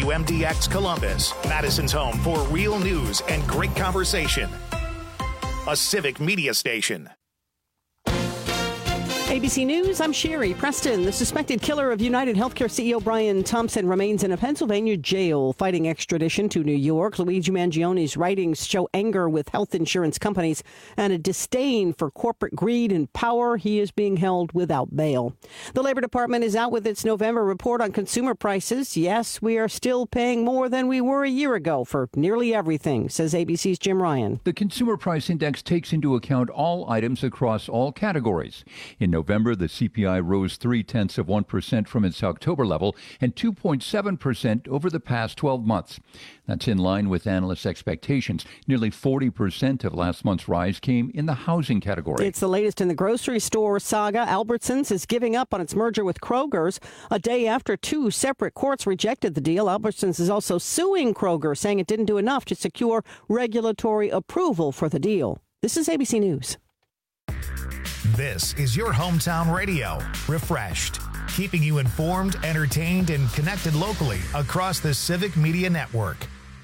WMDX Columbus, Madison's home for real news and great conversation. A civic media station. ABC News, I'm Sherry Preston. The suspected killer of United Healthcare CEO Brian Thompson remains in a Pennsylvania jail fighting extradition to New York. Luigi Mangione's writings show anger with health insurance companies and a disdain for corporate greed and power. He is being held without bail. The Labor Department is out with its November report on consumer prices. Yes, we are still paying more than we were a year ago for nearly everything, says ABC's Jim Ryan. The Consumer Price Index takes into account all items across all categories. In November, the CPI rose 0.3% from its October level and 2.7% over the past 12 months. That's in line with analysts' expectations. Nearly 40% of last month's rise came in the housing category. It's the latest in the grocery store saga. Albertsons is giving up on its merger with Kroger's a day after two separate courts rejected the deal. Albertsons is also suing Kroger, saying it didn't do enough to secure regulatory approval for the deal. This is ABC News. This is your hometown radio, Refreshed, keeping you informed, entertained, and connected locally across the Civic Media Network.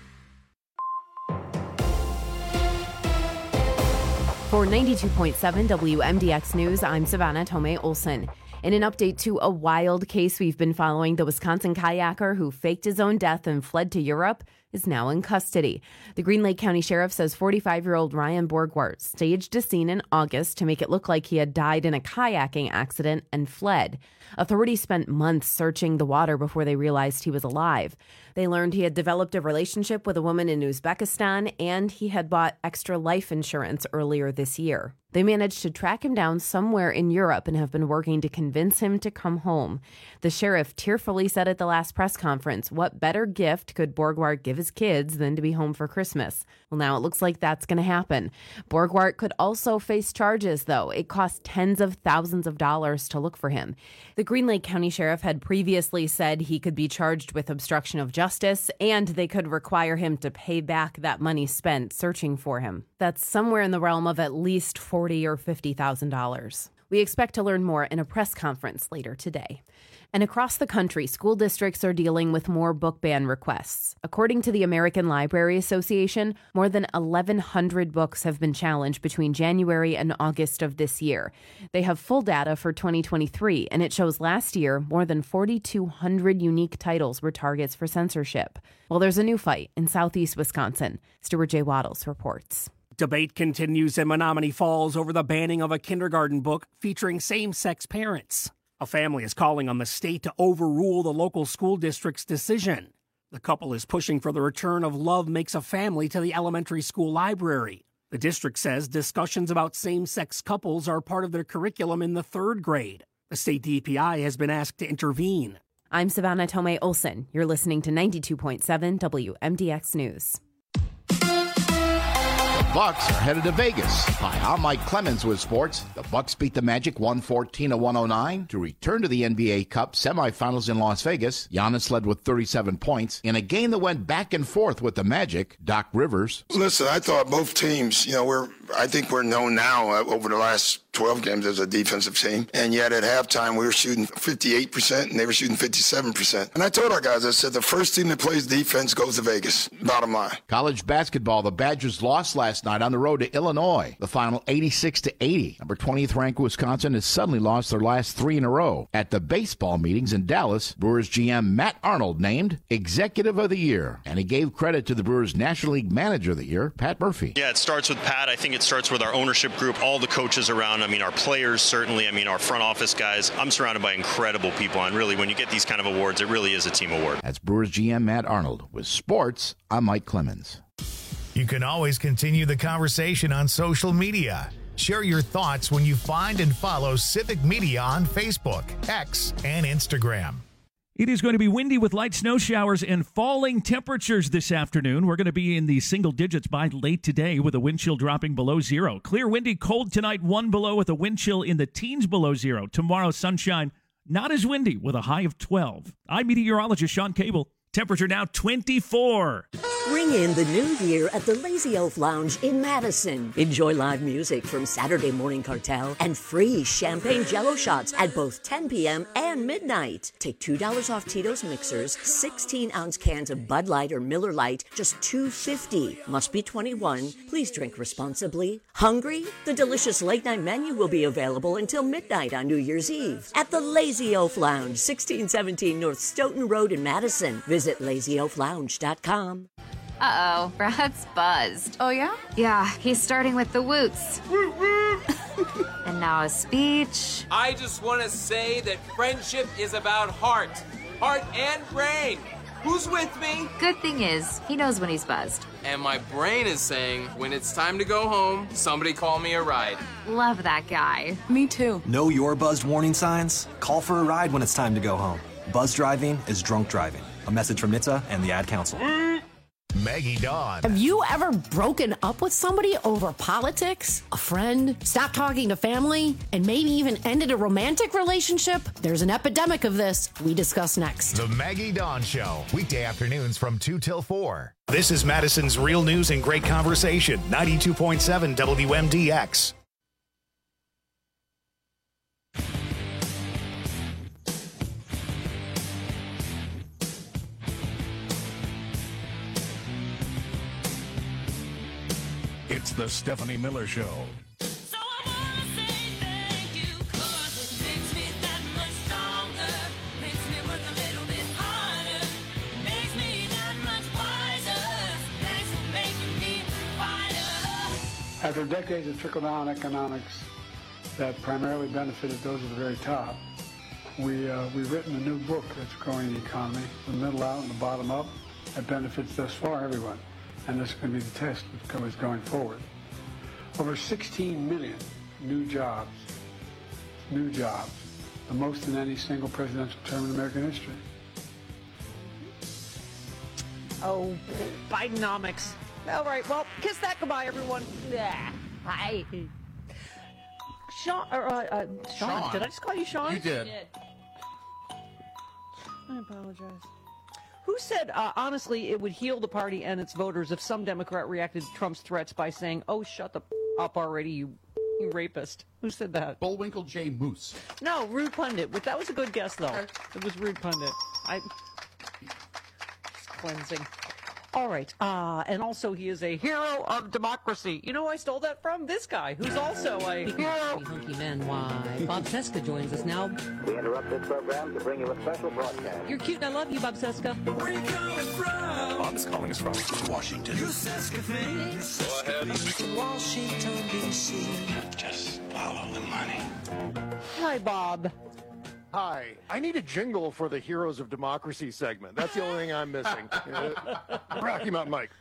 For 92.7 WMDX News, I'm Savannah Tomei Olson. In an update to a wild case we've been following, the Wisconsin kayaker who faked his own death and fled to Europe is now in custody. The Green Lake County Sheriff says 45-year-old Ryan Borgwart staged a scene in August to make it look like he had died in a kayaking accident and fled. Authorities spent months searching the water before they realized he was alive. They learned he had developed a relationship with a woman in Uzbekistan and he had bought extra life insurance earlier this year. They managed to track him down somewhere in Europe and have been working to convince him to come home. The sheriff tearfully said at the last press conference, what better gift could Borgwart give his kids than to be home for Christmas? Well, now it looks like that's going to happen. Borgwart could also face charges, though. It cost tens of thousands of dollars to look for him. The Green Lake County Sheriff had previously said he could be charged with obstruction of justice, and they could require him to pay back that money spent searching for him. That's somewhere in the realm of at least $40,000 or $50,000. We expect to learn more in a press conference later today. And across the country, school districts are dealing with more book ban requests. According to the American Library Association, more than 1,100 books have been challenged between January and August of this year. They have full data for 2023, and it shows last year more than 4,200 unique titles were targets for censorship. Well, there's a new fight in southeast Wisconsin. Stuart J. Waddles reports. Debate continues in Menominee Falls over the banning of a kindergarten book featuring same-sex parents. A family is calling on the state to overrule the local school district's decision. The couple is pushing for the return of Love Makes a Family to the elementary school library. The district says discussions about same-sex couples are part of their curriculum in the third grade. The state DPI has been asked to intervene. I'm Savannah Tomei Olson. You're listening to 92.7 WMDX News. Bucks are headed to Vegas. Hi, I'm Mike Clemens with sports. The Bucks beat the Magic 114-109 to return to the NBA Cup semifinals in Las Vegas. Giannis led with 37 points in a game that went back and forth with the Magic. Doc Rivers. Listen, I thought both teams, I think we're known now over the last 12 games as a defensive team. And yet at halftime, we were shooting 58% and they were shooting 57%. And I told our guys, I said, the first team that plays defense goes to Vegas. Bottom line. College basketball, the Badgers lost last night on the road to Illinois. The final 86-80. Number 20th ranked Wisconsin has suddenly lost their last three in a row. At the baseball meetings in Dallas, Brewers GM Matt Arnold named Executive of the Year. And he gave credit to the Brewers National League Manager of the Year, Pat Murphy. Yeah, it starts with Pat. I think it starts with our ownership group, all the coaches around. Our players, certainly. Our front office guys. I'm surrounded by incredible people. And really, when you get these kind of awards, it really is a team award. That's Brewers GM Matt Arnold. With sports, I'm Mike Clemens. You can always continue the conversation on social media. Share your thoughts when you find and follow Civic Media on Facebook, X, and Instagram. It is going to be windy with light snow showers and falling temperatures this afternoon. We're going to be in the single digits by late today with a wind chill dropping below zero. Clear, windy, cold tonight, 1 below with a wind chill in the teens below zero. Tomorrow, sunshine, not as windy with a high of 12. I'm meteorologist Sean Cable. Temperature now 24. Ring in the new year at the Lazy Elf Lounge in Madison. Enjoy live music from Saturday Morning Cartel and free champagne Jell-O shots at both 10 p.m. and midnight. Take $2 off Tito's mixers, 16-ounce cans of Bud Light or Miller Lite, just $2.50. Must be 21. Please drink responsibly. Hungry? The delicious late-night menu will be available until midnight on New Year's Eve at the Lazy Elf Lounge, 1617 North Stoughton Road in Madison. Visit LazyElfLounge.com. Uh-oh, Brad's buzzed. Oh, yeah? Yeah, he's starting with the woots. And now a speech. I just want to say that friendship is about heart and brain. Who's with me? Good thing is, he knows when he's buzzed. And my brain is saying, when it's time to go home, somebody call me a ride. Love that guy. Me too. Know your buzzed warning signs? Call for a ride when it's time to go home. Buzz driving is drunk driving. A message from NHTSA and the Ad Council. Maggie Dawn. Have you ever broken up with somebody over politics? A friend? Stopped talking to family? And maybe even ended a romantic relationship? There's an epidemic of this. We discuss next. The Maggie Dawn Show. Weekday afternoons from 2 till 4. This is Madison's Real News and Great Conversation. 92.7 WMDX. It's the Stephanie Miller Show. So I wanna say thank you, 'cause it makes me that much stronger, makes me work a little bit harder, makes me that much wiser. Thanks for making me wiser. After decades of trickle-down economics that primarily benefited those at the very top, we've written a new book that's growing the economy, the middle out and the bottom up, that benefits thus far everyone. And this is going to be the test going forward. Over 16 million new jobs, the most in any single presidential term in American history. Oh, Bidenomics. All right, well, kiss that goodbye, everyone. Yeah. Hi. Sean. Did I just call you Sean? You did. I apologize. Who said, honestly, it would heal the party and its voters if some Democrat reacted to Trump's threats by saying, oh, shut the up already, you rapist? Who said that? Bullwinkle J. Moose. No, Rude Pundit. That was a good guess, though. It was Rude Pundit. Just cleansing. All right. And also, he is a hero of democracy. You know who I stole that from? This guy, who's also a hero. Hunky men, why? Bob Cesca joins us now. We interrupt this program to bring you a special broadcast. You're cute and I love you, Bob Cesca. Where you coming from? Bob is calling us from Washington. You Cesca fans. Go ahead. Washington, D.C. Just follow the money. Hi, Bob. Hi. I need a jingle for the Heroes of Democracy segment. That's the only thing I'm missing. Rocky Mountain Mike.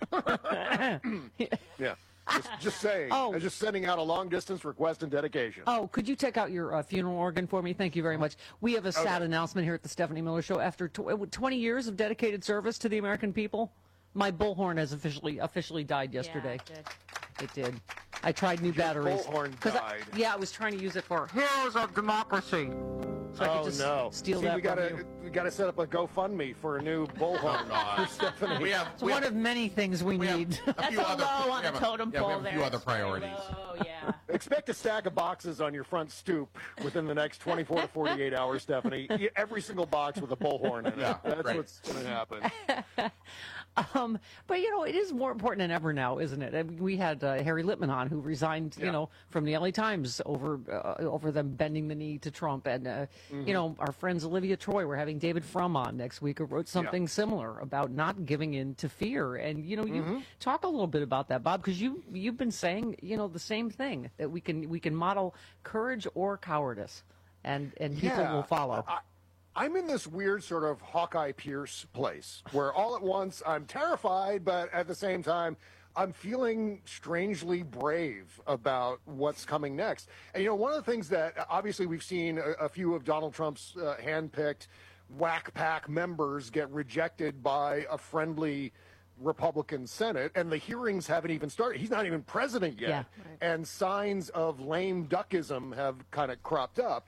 Yeah. Just saying. Oh. I'm just sending out a long-distance request and dedication. Oh, could you take out your funeral organ for me? Thank you very much. We have a sad announcement here at the Stephanie Miller Show. After 20 years of dedicated service to the American people, my bullhorn has officially died yesterday. Yeah, it did. I tried new batteries. Bullhorn died. I was trying to use it for Heroes of Democracy. So I could just steal that from you. We gotta set up a GoFundMe for a new bullhorn for Stephanie. It's one of many things we need. That's a low on the totem pole there. We have a few other priorities. Oh, yeah. Expect a stack of boxes on your front stoop within the next 24 to 48 hours, Stephanie. Every single box with a bullhorn in it. Yeah, That's right. what's going to happen. But, it is more important than ever now, isn't it? I mean, we had Harry Litman on, who resigned, from the LA Times over them bending the knee to Trump. And, our friends Olivia Troy, we're having David Frum on next week, who wrote something similar about not giving in to fear. And, you talk a little bit about that, Bob, because you've been saying, the same thing, that we can model courage or cowardice, and people will follow. I'm in this weird sort of Hawkeye Pierce place where all at once I'm terrified, but at the same time, I'm feeling strangely brave about what's coming next. And, one of the things that obviously we've seen a few of Donald Trump's handpicked whack pack members get rejected by a friendly Republican Senate, and the hearings haven't even started. He's not even president yet. Yeah, right. And signs of lame duckism have kind of cropped up.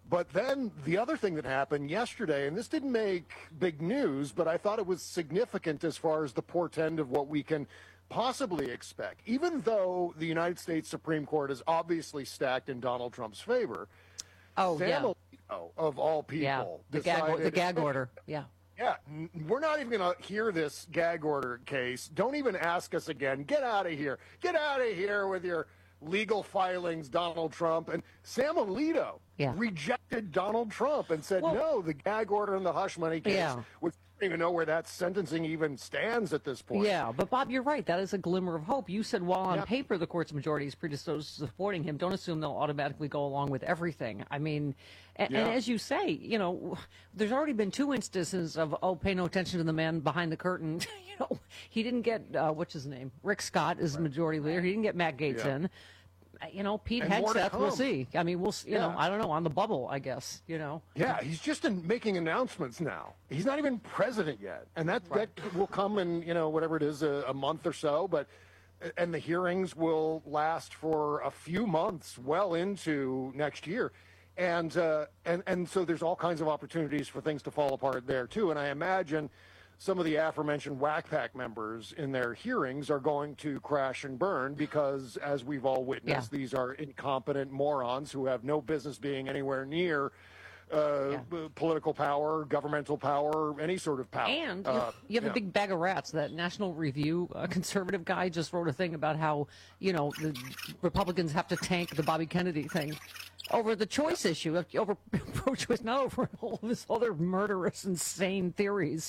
But then the other thing that happened yesterday, and this didn't make big news, but I thought it was significant as far as the portend of what we can possibly expect. Even though the United States Supreme Court is obviously stacked in Donald Trump's favor, Sam Alito, of all people, the gag order. Yeah. Yeah, we're not even going to hear this gag order case. Don't even ask us again. Get out of here. Get out of here with your legal filings, Donald Trump. And Sam Alito rejected Donald Trump and said, no, the gag order and the hush money case, which I don't even know where that sentencing even stands at this point. Yeah, but Bob, you're right. That is a glimmer of hope. You said while on paper the court's majority is predisposed to supporting him, don't assume they'll automatically go along with everything. I mean, and as you say, you know, there's already been 2 instances of, pay no attention to the man behind the curtain. You know, he didn't get, what's his name? Rick Scott is the majority leader. He didn't get Matt Gaetz in. You know, Pete Hegseth, we'll see. I mean, you know, I don't know, on the bubble, I guess, you know. Yeah, he's just making announcements now. He's not even president yet. And that will come in, you know, whatever it is, a month or so. And the hearings will last for a few months, well into next year. And so there's all kinds of opportunities for things to fall apart there, too. And I imagine some of the aforementioned WAC PAC members in their hearings are going to crash and burn because, as we've all witnessed, these are incompetent morons who have no business being anywhere near political power, governmental power, any sort of power. And you have a big bag of rats. That National Review conservative guy just wrote a thing about how, you know, the Republicans have to tank the Bobby Kennedy thing over the choice issue, over pro-choice, not over all of his other murderous, insane theories.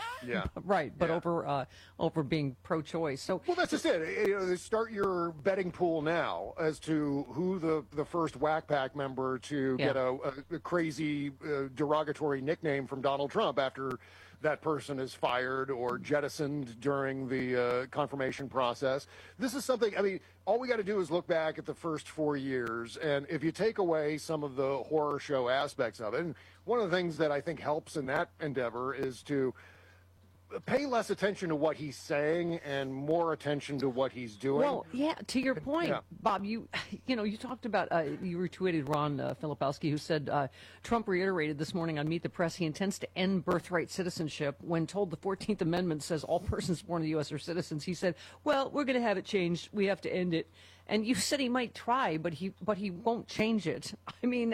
But over being pro-choice. So, well, that's just it. You know, start your betting pool now as to who the first WAC PAC member to get a crazy derogatory nickname from Donald Trump after that person is fired or jettisoned during the confirmation process. This is something, I mean, all we got to do is look back at the first 4 years, and if you take away some of the horror show aspects of it, and one of the things that I think helps in that endeavor is to pay less attention to what he's saying and more attention to what he's doing. Well, yeah, to your point, Bob, you talked about, you retweeted Ron Filipowski, who said Trump reiterated this morning on Meet the Press he intends to end birthright citizenship. When told the 14th Amendment says all persons born in the U.S. are citizens, he said, well, we're going to have it changed. We have to end it. And you said he might try, but he won't change it. I mean,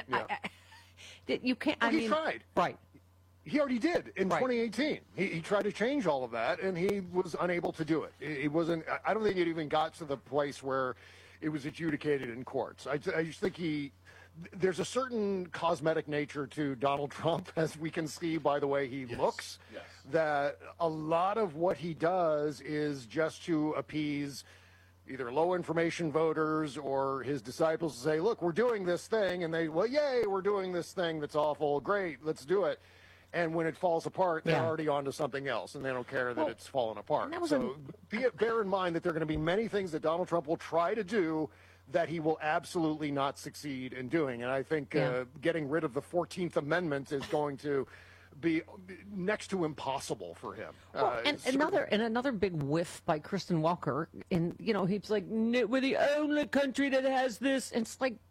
you can't. Well, he tried. Right. He already did in 2018. He tried to change all of that, and he was unable to do it. It wasn't. I don't think it even got to the place where it was adjudicated in courts. I just think there's a certain cosmetic nature to Donald Trump, as we can see by the way he looks, that a lot of what he does is just to appease either low information voters or his disciples to say, look, we're doing this thing, and they, well, yay, we're doing this thing that's awful, great, let's do it. And when it falls apart, they're already on to something else, and they don't care that it's fallen apart. So bear in mind that there are going to be many things that Donald Trump will try to do that he will absolutely not succeed in doing. And I think getting rid of the 14th Amendment is going to be next to impossible for him. Well, and another big whiff by Kristen Welker. And, you know, he's like, we're the only country that has this. And it's like,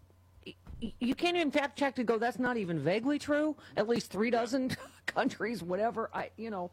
you can't even fact check to go, that's not even vaguely true. At least 36 countries, whatever. I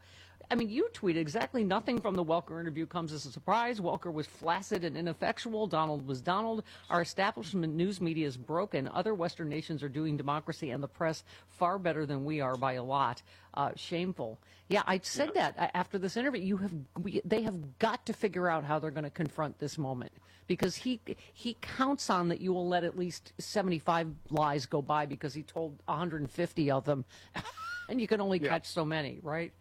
mean, you tweeted exactly nothing from the Welker interview comes as a surprise. Welker was flaccid and ineffectual. Donald was Donald. Our establishment news media is broken. Other Western nations are doing democracy and the press far better than we are by a lot. Shameful. Yeah, I said that after this interview. They have got to figure out how they're going to confront this moment, because he counts on that you will let at least 75 lies go by because he told 150 of them, and you can only catch so many, right?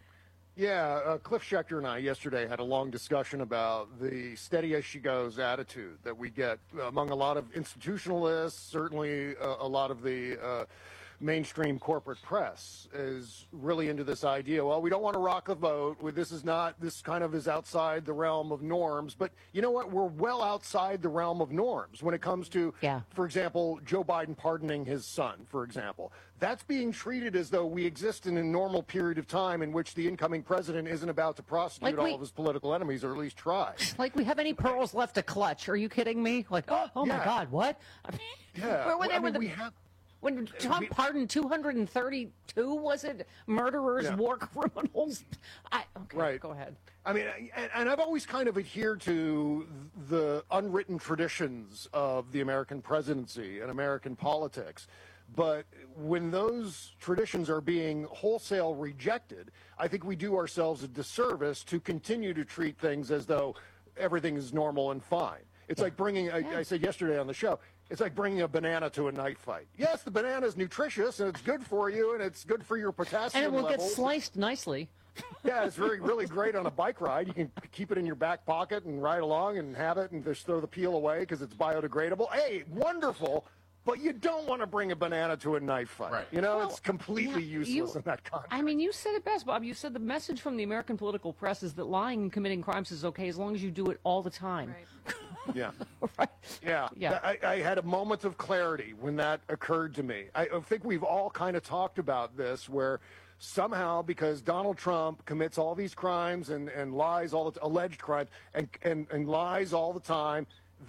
Yeah, Cliff Schechter and I yesterday had a long discussion about the steady as she goes attitude that we get among a lot of institutionalists, certainly a lot of the mainstream corporate press is really into this idea, well, we don't want to rock the vote. This kind of is outside the realm of norms. But you know what? We're well outside the realm of norms when it comes to, for example, Joe Biden pardoning his son, for example. That's being treated as though we exist in a normal period of time in which the incoming president isn't about to prosecute all of his political enemies, or at least try. Like we have any pearls left to clutch. Are you kidding me? Like, oh my God, what? I mean, where were they? When Trump pardoned 232, was it, murderers, Yeah. war criminals? Okay, Right. go ahead. I mean, and I've always kind of adhered to the unwritten traditions of the American presidency and American politics. But when those traditions are being wholesale rejected, I think we do ourselves a disservice to continue to treat things as though everything is normal and fine. It's like bringing, I said yesterday on the show, it's like bringing a banana to a knife fight. Yes, the banana is nutritious and it's good for you and it's good for your potassium And it will get levels. sliced nicely. Yeah, it's really great on a bike ride. You can keep it in your back pocket and ride along and have it and just throw the peel away because it's biodegradable. Hey, wonderful, but you don't want to bring a banana to a knife fight. Right. You know, it's completely useless in that context. I mean, you said it best, Bob. You said the message from the American political press is that lying and committing crimes is okay as long as you do it all the time. Yeah. Right. Yeah. Yeah. I had a moment of clarity when that occurred to me. I think we've all kind of talked about this where somehow because Donald Trump commits all these crimes and lies, alleged crimes, and lies all the time,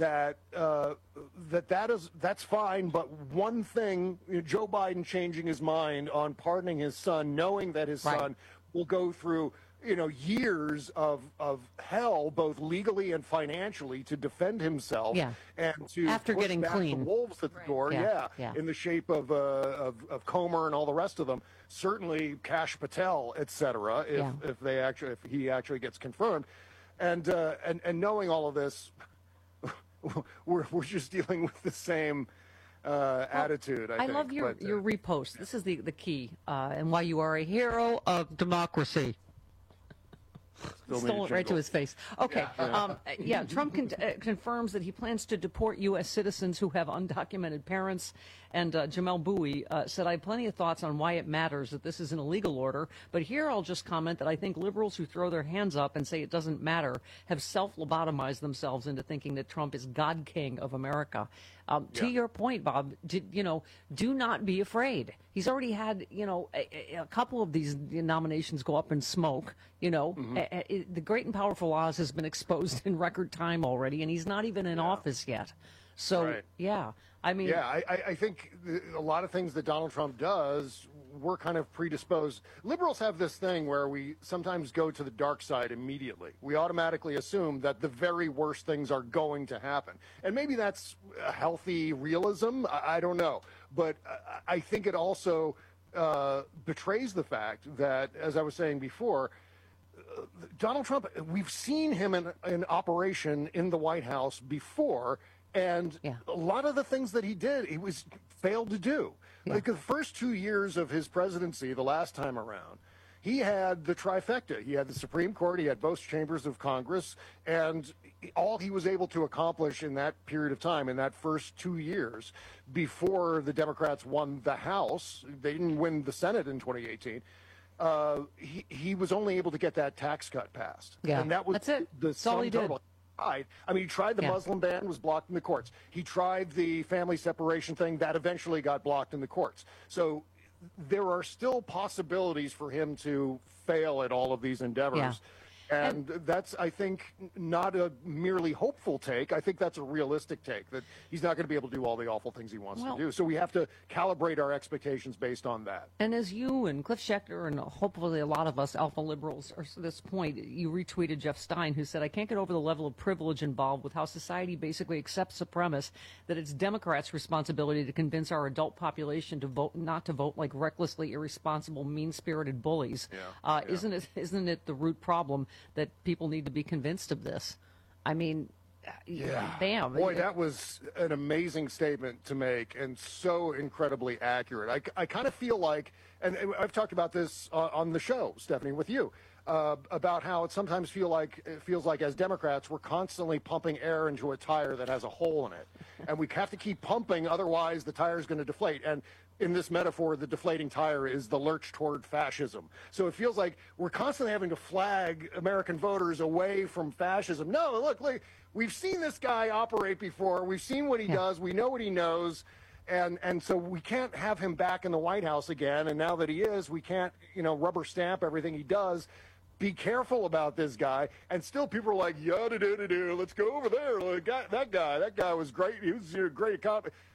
that's fine. But one thing, Joe Biden changing his mind on pardoning his son, knowing that his son will go through years of hell, both legally and financially, to defend himself and to After push getting back clean. the wolves at the door, Yeah. in the shape of Comer and all the rest of them. Certainly Kash Patel, et cetera, if he actually gets confirmed, and knowing all of this, we're just dealing with the same attitude. I think. love your But, your repost. This is the key, and why you are a hero of democracy. Stole it right to his face. Okay. Trump confirms that he plans to deport U.S. citizens who have undocumented parents. And Jamel Bowie said, I have plenty of thoughts on why it matters that this is an illegal order. But here I'll just comment that I think liberals who throw their hands up and say it doesn't matter have self-lobotomized themselves into thinking that Trump is God King of America. To your point, Bob, do not be afraid. He's already had, a couple of these nominations go up in smoke. The Great and Powerful Oz has been exposed in record time already, and he's not even in office yet. So, I mean... Yeah, I think a lot of things that Donald Trump does, we're kind of predisposed. Liberals have this thing where we sometimes go to the dark side immediately. We automatically assume that the very worst things are going to happen. And maybe that's a healthy realism. I don't know. But I think it also betrays the fact that, as I was saying before, Donald Trump, we've seen him in operation in the White House before, and a lot of the things that he did, he failed to do. Like the first 2 years of his presidency, the last time around, he had the trifecta. He had the Supreme Court, he had both chambers of Congress, and all he was able to accomplish in that period of time, in that first 2 years, before the Democrats won the House, they didn't win the Senate in 2018, he was only able to get that tax cut passed. Yeah, and that was that's it. The That's all he did. I mean, he tried the Muslim ban, was blocked in the courts. He tried the family separation thing, that eventually got blocked in the courts. So there are still possibilities for him to fail at all of these endeavors. Yeah. And that's, I think, not a merely hopeful take. I think that's a realistic take, that he's not going to be able to do all the awful things he wants to do. So we have to calibrate our expectations based on that. And as you and Cliff Schechter and hopefully a lot of us alpha liberals are to this point, you retweeted Jeff Stein, who said, I can't get over the level of privilege involved with how society basically accepts the premise that it's Democrats' responsibility to convince our adult population to vote not to vote like recklessly irresponsible, mean-spirited bullies. Isn't it the root problem that people need to be convinced of this? I mean, bam. Boy, that was an amazing statement to make and so incredibly accurate. I kind of feel like, and I've talked about this on the show, Stephanie, with you, about how it sometimes feels like as Democrats, we're constantly pumping air into a tire that has a hole in it. And we have to keep pumping, otherwise the tire is going to deflate. And in this metaphor, the deflating tire is the lurch toward fascism. So it feels like we're constantly having to flag American voters away from fascism. No, look, we've seen this guy operate before. We've seen what he does. We know what he knows. And so we can't have him back in the White House again. And now that he is, we can't, rubber stamp everything he does. Be careful about this guy. And still people are like, let's go over there. That guy was great. He was a great cop.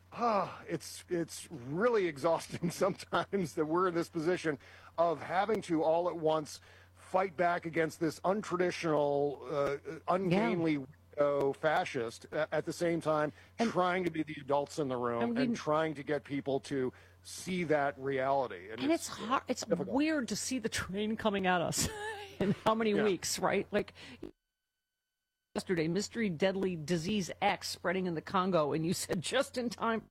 it's really exhausting sometimes that we're in this position of having to all at once fight back against this untraditional, ungainly fascist at the same time trying to be the adults in the room and trying to get people to see that reality. And it's hard. It's weird to see the train coming at us in how many weeks, right? Like yesterday, mystery deadly disease X spreading in the Congo, and you said just in time.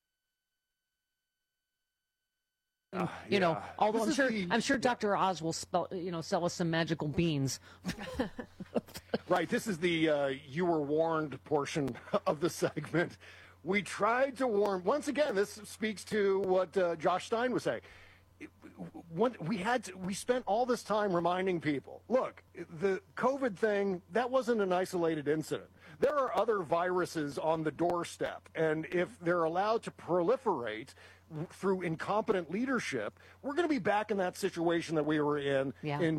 You know, although I'm sure Dr. Oz will sell us some magical beans. Right. This is the you were warned portion of the segment. We tried to warn. Once again, this speaks to what Josh Stein was saying. We spent all this time reminding people, look, the COVID thing, that wasn't an isolated incident. There are other viruses on the doorstep, and if they're allowed to proliferate through incompetent leadership, we're going to be back in that situation that we were in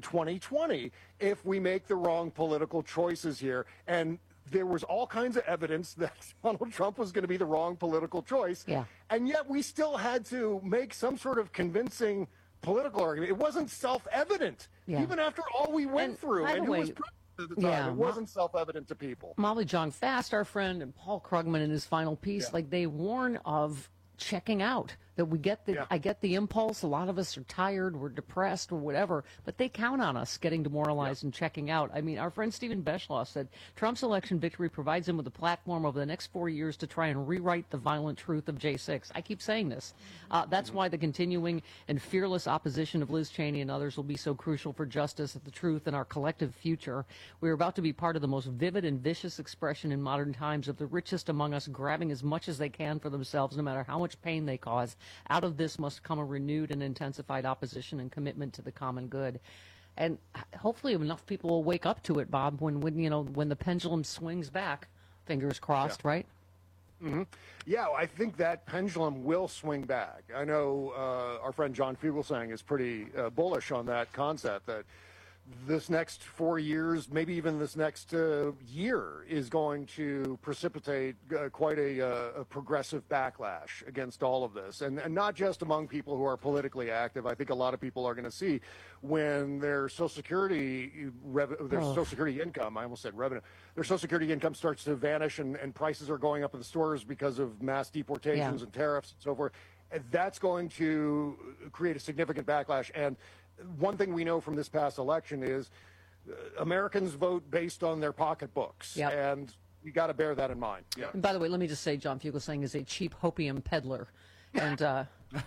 2020 if we make the wrong political choices here. And there was all kinds of evidence that Donald Trump was going to be the wrong political choice. Yeah. And yet we still had to make some sort of convincing political argument. It wasn't self-evident, even after all we went through. And who was president at the time? It wasn't self-evident to people. Molly Jong Fast, our friend, and Paul Krugman in his final piece, like they warn of checking out. That we get I get the impulse. A lot of us are tired, we're depressed, or whatever, but they count on us getting demoralized and checking out. I mean, our friend Stephen Beschloss said Trump's election victory provides him with a platform over the next 4 years to try and rewrite the violent truth of J6. I keep saying this. That's why the continuing and fearless opposition of Liz Cheney and others will be so crucial for justice, the truth, and our collective future. We're about to be part of the most vivid and vicious expression in modern times of the richest among us grabbing as much as they can for themselves, no matter how much pain they cause. Out of this must come a renewed and intensified opposition and commitment to the common good. And hopefully enough people will wake up to it, Bob, when the pendulum swings back. Fingers crossed, right? Mm-hmm. Yeah, I think that pendulum will swing back. I know our friend John Fugelsang is pretty bullish on that concept, that this next 4 years, maybe even this next year, is going to precipitate quite a progressive backlash against all of this. And not just among people who are politically active. I think a lot of people are going to see when their Social Security Social Security income, I almost said revenue, their Social Security income starts to vanish and prices are going up in the stores because of mass deportations and tariffs and so forth. And that's going to create a significant backlash. And one thing we know from this past election is Americans vote based on their pocketbooks, and we got to bear that in mind. Yeah. And by the way, let me just say, John Fugelsang is a cheap hopium peddler, and I'm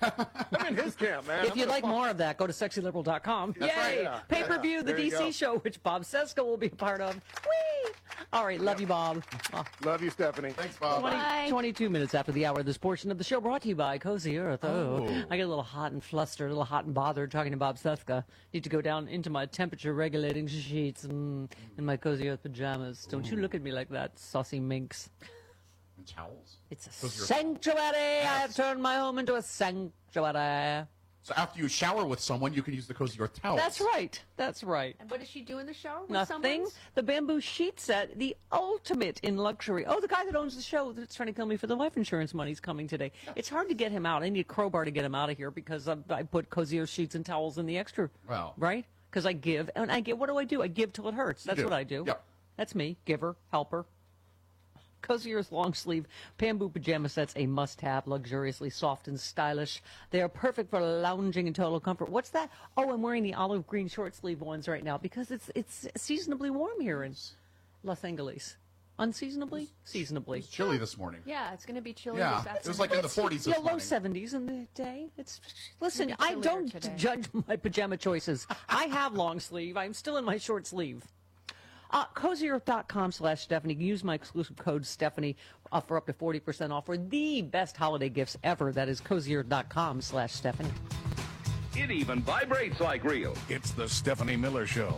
in his camp, man. If you'd like more of that, go to sexyliberal.com. That's Yay! right, yeah. Pay-per-view, the There you go. DC show, which Bob Seska will be a part of. Whee! All right, love you, Bob. Love you, Stephanie. Thanks, Bob. 22 minutes after the hour, this portion of the show brought to you by Cozy Earth. Oh. I get a little hot and flustered, a little hot and bothered talking to Bob Seska. Need to go down into my temperature-regulating sheets in my Cozy Earth pajamas. Don't you look at me like that, saucy minx. And towels? It's a sanctuary. I have turned my home into a sanctuary. So after you shower with someone, you can use the Cozy Earth towels. That's right. That's right. And what does she do in the shower with Nothing. someone? The bamboo sheet set, the ultimate in luxury. Oh, the guy that owns the show that's trying to kill me for the life insurance money is coming today. It's hard to get him out. I need a crowbar to get him out of here because I put Cozy Earth sheets and towels in the extra. Wow. Right? Because I give, and I get. What do? I give till it hurts. That's what I do. Yep. That's me. Giver, helper. Cozy Earth long sleeve bamboo pajama sets, a must-have, luxuriously soft and stylish. They are perfect for lounging in total comfort. What's that? Oh, I'm wearing the olive green short sleeve ones right now because it's seasonably warm here in Los Angeles. Unseasonably? Seasonably. It's chilly this morning. Yeah, it's going to be chilly Yeah, this afternoon. it was like in the 40s this Yeah, low morning. 70s in the day. Listen, It's gonna I be don't chillier today. judge my pajama choices. I have long sleeve. I'm still in my short sleeve. CozyEarth.com/Stephanie. Use my exclusive code Stephanie for up to 40% off for the best holiday gifts ever. That is CozyEarth.com/Stephanie. It even vibrates like real. It's the Stephanie Miller Show.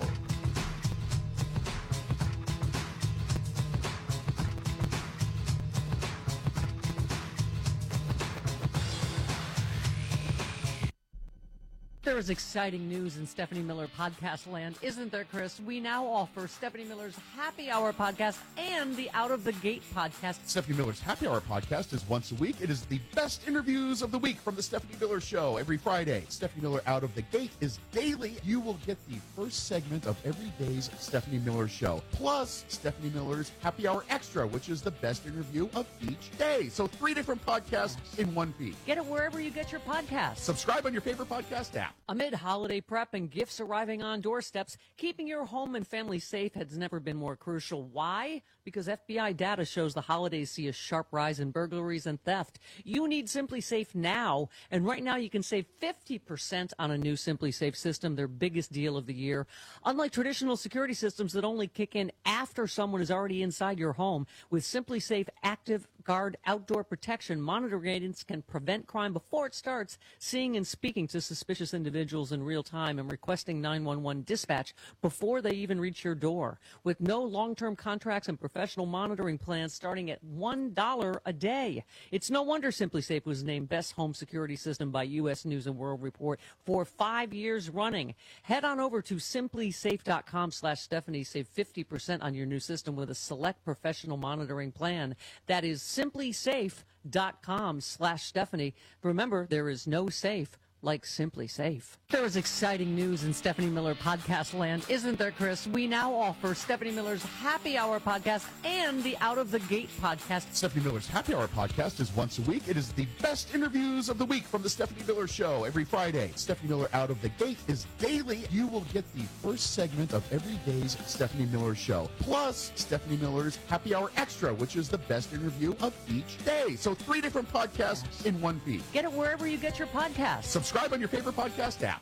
There is exciting news in Stephanie Miller podcast land, isn't there, Chris? We now offer Stephanie Miller's Happy Hour podcast and the Out of the Gate podcast. Stephanie Miller's Happy Hour podcast is once a week. It is the best interviews of the week from the Stephanie Miller Show every Friday. Stephanie Miller Out of the Gate is daily. You will get the first segment of every day's Stephanie Miller Show, plus Stephanie Miller's Happy Hour Extra, which is the best interview of each day. So 3 different podcasts in one feed. Get it wherever you get your podcasts. Subscribe on your favorite podcast app. Amid holiday prep and gifts arriving on doorsteps, keeping your home and family safe has never been more crucial. Why? Because FBI data shows the holidays see a sharp rise in burglaries and theft. You need Simply Safe now, and right now you can save 50% on a new Simply Safe system, their biggest deal of the year. Unlike traditional security systems that only kick in after someone is already inside your home, with Simply Safe Active Guard outdoor protection, monitoring agents can prevent crime before it starts, seeing and speaking to suspicious individuals in real time and requesting 911 dispatch before they even reach your door. With no long-term contracts and professional monitoring plans starting at $1 a day. It's no wonder Simply Safe was named Best Home Security System by U.S. News & World Report for 5 years running. Head on over to simplysafe.com/Stephanie. Save 50% on your new system with a select professional monitoring plan. That is simplysafe.com/Stephanie. Remember, there is no safe like Simply Safe. There is exciting news in Stephanie Miller podcast land, isn't there, Chris? We now offer Stephanie Miller's Happy Hour podcast and the Out of the Gate podcast. Stephanie Miller's Happy Hour podcast is once a week. It is the best interviews of the week from the Stephanie Miller Show every Friday. Stephanie Miller Out of the Gate is daily. You will get the first segment of every day's Stephanie Miller Show, plus Stephanie Miller's Happy Hour Extra, which is the best interview of each day. So 3 different podcasts in one feed. Get it wherever you get your podcasts. Subscribe on your favorite podcast app.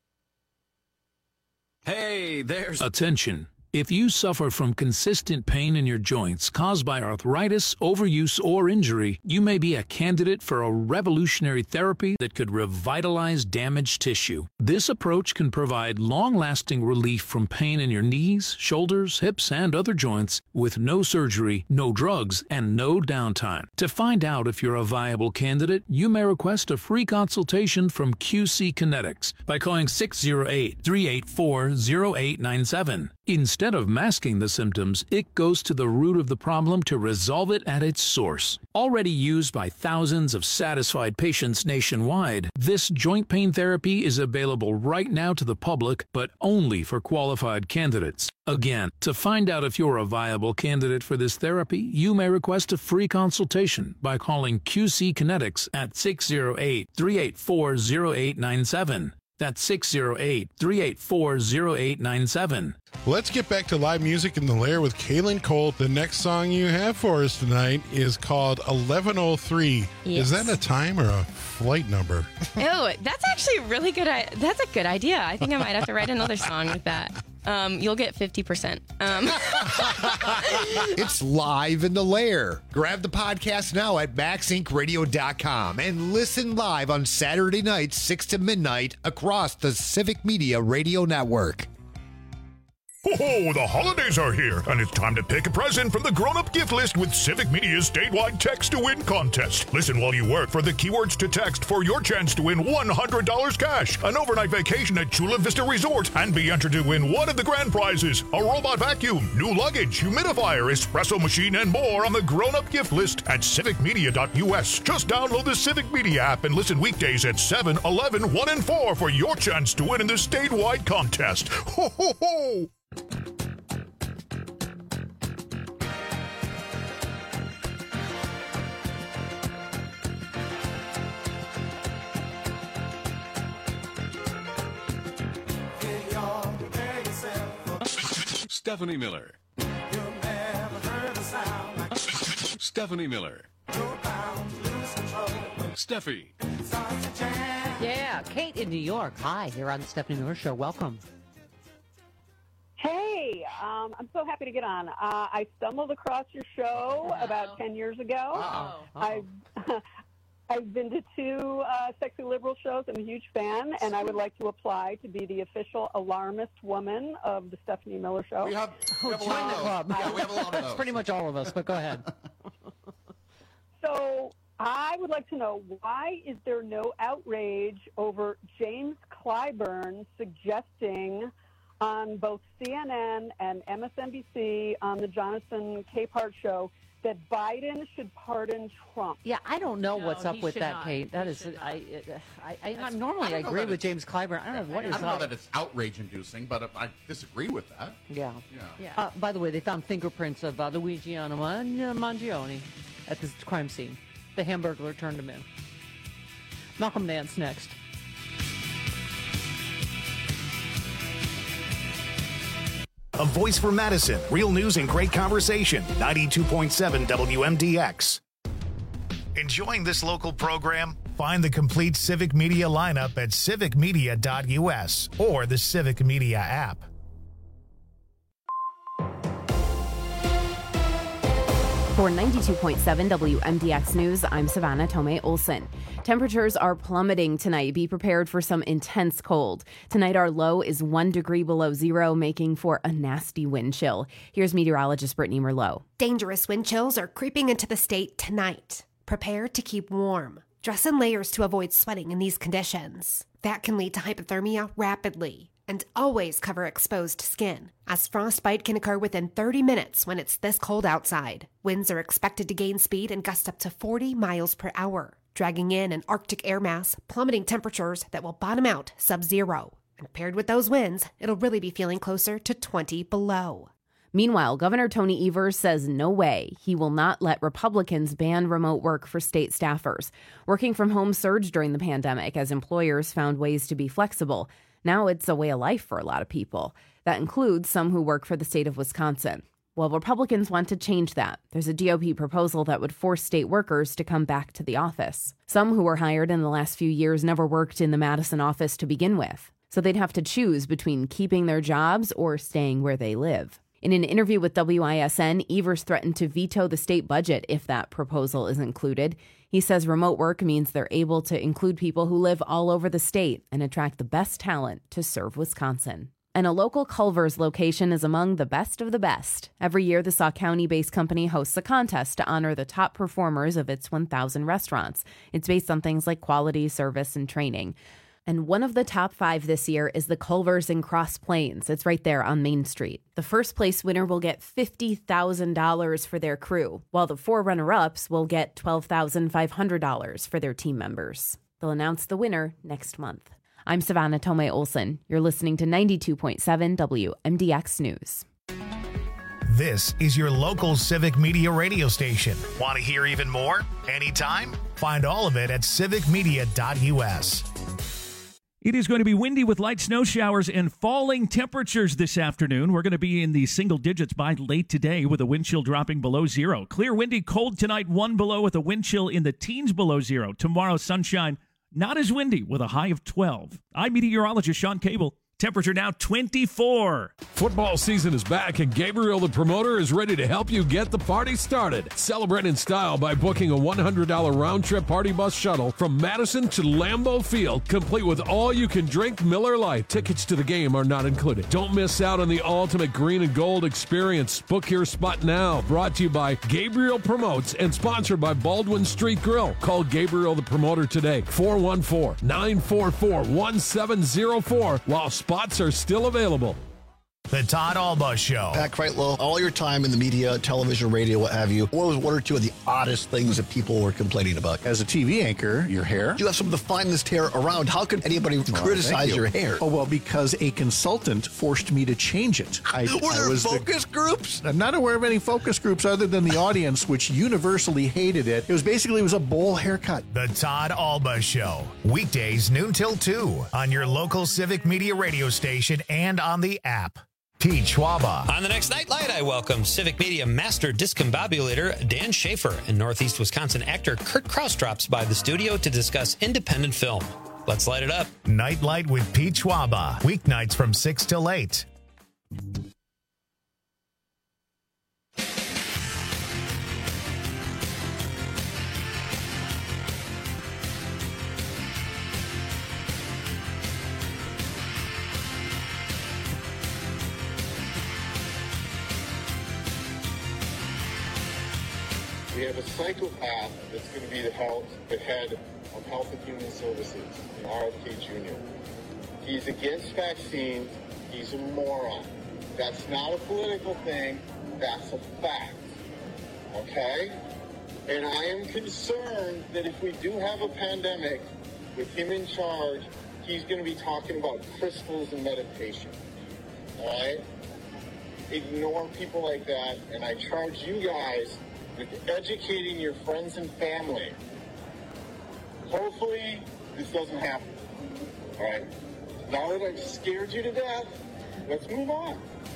Hey, there's... Attention. If you suffer from consistent pain in your joints caused by arthritis, overuse, or injury, you may be a candidate for a revolutionary therapy that could revitalize damaged tissue. This approach can provide long-lasting relief from pain in your knees, shoulders, hips, and other joints with no surgery, no drugs, and no downtime. To find out if you're a viable candidate, you may request a free consultation from QC Kinetics by calling 608-384-0897. Instead of masking the symptoms, it goes to the root of the problem to resolve it at its source. Already used by thousands of satisfied patients nationwide, this joint pain therapy is available right now to the public, but only for qualified candidates. Again, to find out if you're a viable candidate for this therapy, you may request a free consultation by calling QC Kinetics at 608-384-0897. That's 608-384-0897. Let's get back to live music in the Lair with Kaylin Cole. The next song you have for us tonight is called 1103. Yes. Is that a time or a flight number? Oh, that's actually really good. That's a good idea. I think I might have to write another song with that. You'll get 50%. It's live in the Lair. Grab the podcast now at MaxIncRadio.com and listen live on Saturday nights, 6 to midnight, across the Civic Media Radio Network. Ho-ho, the holidays are here, and it's time to pick a present from the grown-up gift list with Civic Media's statewide text-to-win contest. Listen while you work for the keywords to text for your chance to win $100 cash, an overnight vacation at Chula Vista Resort, and be entered to win one of the grand prizes, a robot vacuum, new luggage, humidifier, espresso machine, and more on the grown-up gift list at civicmedia.us. Just download the Civic Media app and listen weekdays at 7, 11, 1, and 4 for your chance to win in the statewide contest. Ho-ho-ho! Stephanie Miller. Stephanie Miller. Steffi. Yeah, Kate in New York. Hi, here on the Stephanie Miller Show. Welcome. Hey, I'm so happy to get on. I stumbled across your show about 10 years ago. I've been to 2 Sexy Liberal shows. I'm a huge fan, and I would like to apply to be the official alarmist woman of the Stephanie Miller Show. Join the club. Yeah, we have a lot of those. That's pretty much all of us, but go ahead. So I would like to know, why is there no outrage over James Clyburn suggesting on both CNN and MSNBC on the Jonathan Capehart show that Biden should pardon Trump. Yeah, I don't know No, what's up he with should that, not. Kate. That is, normally I agree with James Clyburn. I don't know what I is don't know up. that it's outrage-inducing, but I disagree with that. Yeah. Yeah. By the way, they found fingerprints of Luigi Mangione at this crime scene. The Hamburglar turned him in. Malcolm Nance next. A voice for Madison. Real news and great conversation. 92.7 WMDX. Enjoying this local program? Find the complete Civic Media lineup at civicmedia.us or the Civic Media app. For 92.7 WMDX News, I'm Savannah Tomei Olson. Temperatures are plummeting tonight. Be prepared for some intense cold. Tonight, our low is 1 degree below zero, making for a nasty wind chill. Here's meteorologist Brittany Merlot. Dangerous wind chills are creeping into the state tonight. Prepare to keep warm. Dress in layers to avoid sweating in these conditions. That can lead to hypothermia rapidly. And always cover exposed skin, as frostbite can occur within 30 minutes when it's this cold outside. Winds are expected to gain speed and gust up to 40 miles per hour, dragging in an Arctic air mass, plummeting temperatures that will bottom out sub-zero. And paired with those winds, it'll really be feeling closer to 20 below. Meanwhile, Governor Tony Evers says no way. He will not let Republicans ban remote work for state staffers. Working from home surged during the pandemic as employers found ways to be flexible. Now it's a way of life for a lot of people. That includes some who work for the state of Wisconsin. Well, Republicans want to change that. There's a GOP proposal that would force state workers to come back to the office. Some who were hired in the last few years never worked in the Madison office to begin with, so they'd have to choose between keeping their jobs or staying where they live. In an interview with WISN, Evers threatened to veto the state budget if that proposal is included. He says remote work means they're able to include people who live all over the state and attract the best talent to serve Wisconsin. And a local Culver's location is among the best of the best. Every year, the Sauk County-based company hosts a contest to honor the top performers of its 1,000 restaurants. It's based on things like quality, service, and training. And one of the top 5 this year is the Culver's in Cross Plains. It's right there on Main Street. The first place winner will get $50,000 for their crew, while the 4 runner-ups will get $12,500 for their team members. They'll announce the winner next month. I'm Savannah Tomei Olson. You're listening to 92.7 WMDX News. This is your local Civic Media radio station. Want to hear even more? Anytime? Find all of it at civicmedia.us. It is going to be windy with light snow showers and falling temperatures this afternoon. We're going to be in the single digits by late today with a wind chill dropping below zero. Clear, windy, cold tonight, 1 below with a wind chill in the teens below zero. Tomorrow, sunshine, not as windy with a high of 12. I'm meteorologist Sean Cable. Temperature now 24. Football season is back, and Gabriel the Promoter is ready to help you get the party started. Celebrate in style by booking a $100 round-trip party bus shuttle from Madison to Lambeau Field, complete with all-you-can-drink Miller Lite. Tickets to the game are not included. Don't miss out on the ultimate green and gold experience. Book your spot now. Brought to you by Gabriel Promotes and sponsored by Baldwin Street Grill. Call Gabriel the Promoter today, 414-944-1704, while spots are still available. The Todd Alba Show. Pat Kreitlow, all your time in the media, television, radio, what have you, what was one or two of the oddest things that people were complaining about? As a TV anchor, your hair. You have some of the finest hair around. How could anybody criticize your hair? Oh, well, because a consultant forced me to change it. Were there focus groups? I'm not aware of any focus groups other than the audience, which universally hated it. It was a bowl haircut. The Todd Alba Show. Weekdays noon till 2 on your local Civic Media radio station and on the app. Pete Schwaba. On the next Nightlight, I welcome Civic Media Master Discombobulator Dan Schaefer and Northeast Wisconsin actor Kurt Krause drops by the studio to discuss independent film. Let's light it up. Nightlight with Pete Schwaba. Weeknights from 6 till 8. We have a psychopath that's going to be the head of Health and Human Services, RFK Jr. If he's against vaccines, he's a moron. That's not a political thing. That's a fact. Okay? And I am concerned that if we do have a pandemic with him in charge, he's going to be talking about crystals and meditation. All right? Ignore people like that, and I charge you guys with educating your friends and family. Hopefully, this doesn't happen. All right? Now that I've scared you to death, let's move on.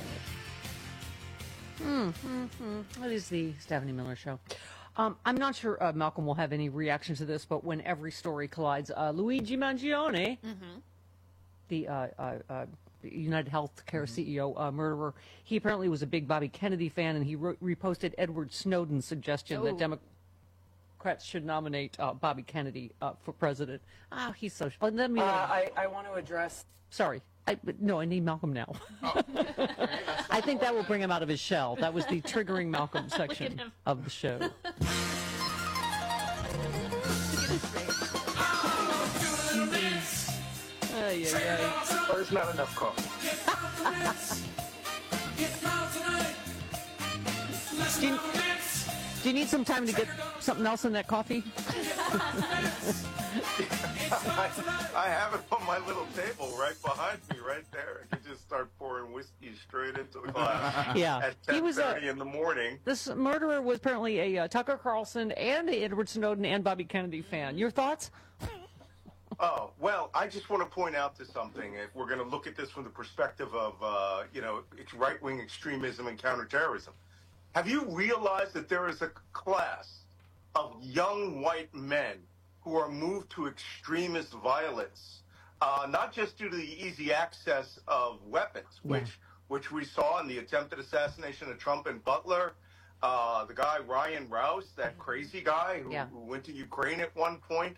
That is the Stephanie Miller Show. I'm not sure Malcolm will have any reaction to this, but when every story collides, Luigi Mangione, the United Healthcare CEO, murderer, he apparently was a big Bobby Kennedy fan, and he reposted Edward Snowden's suggestion that Democrats should nominate Bobby Kennedy for president. He's so... Let me... I want to address... Sorry. I need Malcolm now. I think that will bring him out of his shell. That was the triggering Malcolm section of the show. There's not enough coffee. Do you need some time to get something else in that coffee? I have it on my little table right behind me, right there. I can just start pouring whiskey straight into the glass. Yeah, at 10:30 in the morning. This murderer was apparently a Tucker Carlson and a Edward Snowden and Bobby Kennedy fan. Your thoughts? Oh, well, I just want to point out to something. If we're going to look at this from the perspective of, right-wing extremism and counterterrorism, have you realized that there is a class of young white men who are moved to extremist violence, not just due to the easy access of weapons, which we saw in the attempted assassination of Trump and Butler, the guy Ryan Rouse, that crazy guy who went to Ukraine at one point,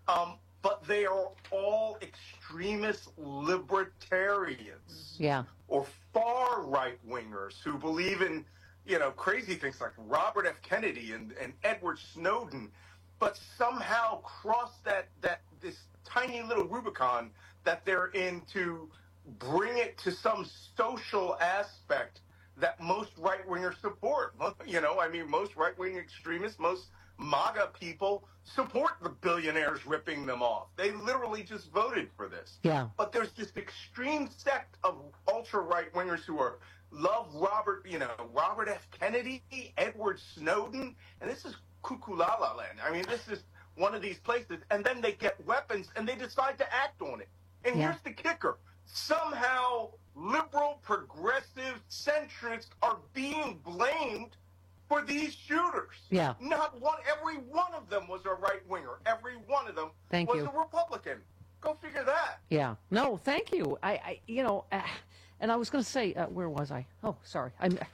but they are all extremist libertarians or far right-wingers who believe in, crazy things like Robert F. Kennedy and Edward Snowden, but somehow cross this tiny little Rubicon that they're in to bring it to some social aspect that most right-wingers support. Most right-wing extremists, most MAGA people support the billionaires ripping them off. They literally just voted for this. Yeah. But there's this extreme sect of ultra-right-wingers who love Robert F. Kennedy, Edward Snowden, and this is cuckoo la la land. I mean, this is one of these places, and then they get weapons and they decide to act on it. And here's the kicker. Somehow liberal, progressive, centrists are being blamed for these shooters. Yeah. Every one of them was a right-winger. Every one of them was a Republican. Go figure that. Yeah. No, thank you. And I was going to say, where was I? Oh, sorry. I know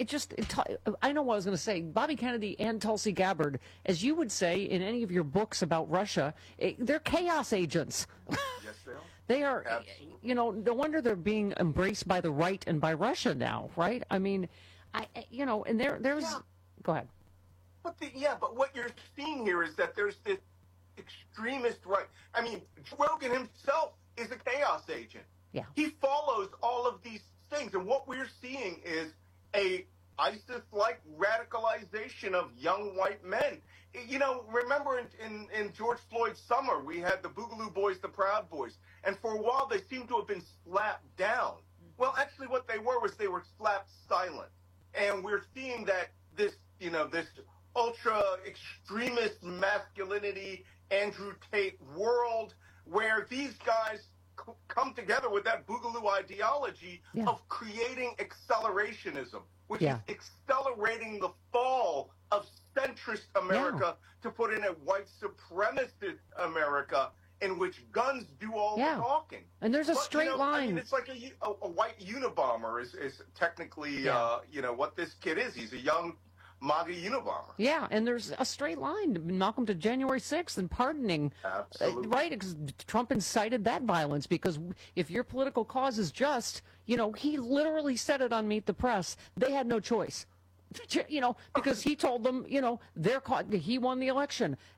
what I was going to say. Bobby Kennedy and Tulsi Gabbard, as you would say in any of your books about Russia, they're chaos agents. Yes, they are. They are, Absolutely. no wonder they're being embraced by the right and by Russia now, right? I mean, and there's... Yeah. Go ahead. But what you're seeing here is that there's this extremist right. I mean, Rogan himself is a chaos agent. Yeah. He follows all of these things, and what we're seeing is a ISIS-like radicalization of young white men. Remember in George Floyd's summer, we had the Boogaloo Boys, the Proud Boys, and for a while they seemed to have been slapped down. Well, actually what they were slapped silent. And we're seeing that this ultra-extremist masculinity, Andrew Tate world, where these guys come together with that Boogaloo ideology of creating accelerationism, which is accelerating the fall of centrist America to put in a white supremacist America in which guns do all the talking. And there's a straight line. I mean, it's like a white Unabomber is technically, what this kid is. He's a young MAGA Unabomber. Yeah, and there's a straight line, Malcolm, to January 6th and pardoning. Absolutely. Right, Trump incited that violence because if your political cause is just, he literally said it on Meet the Press. They had no choice, because he told them, they're caught. He won the election, and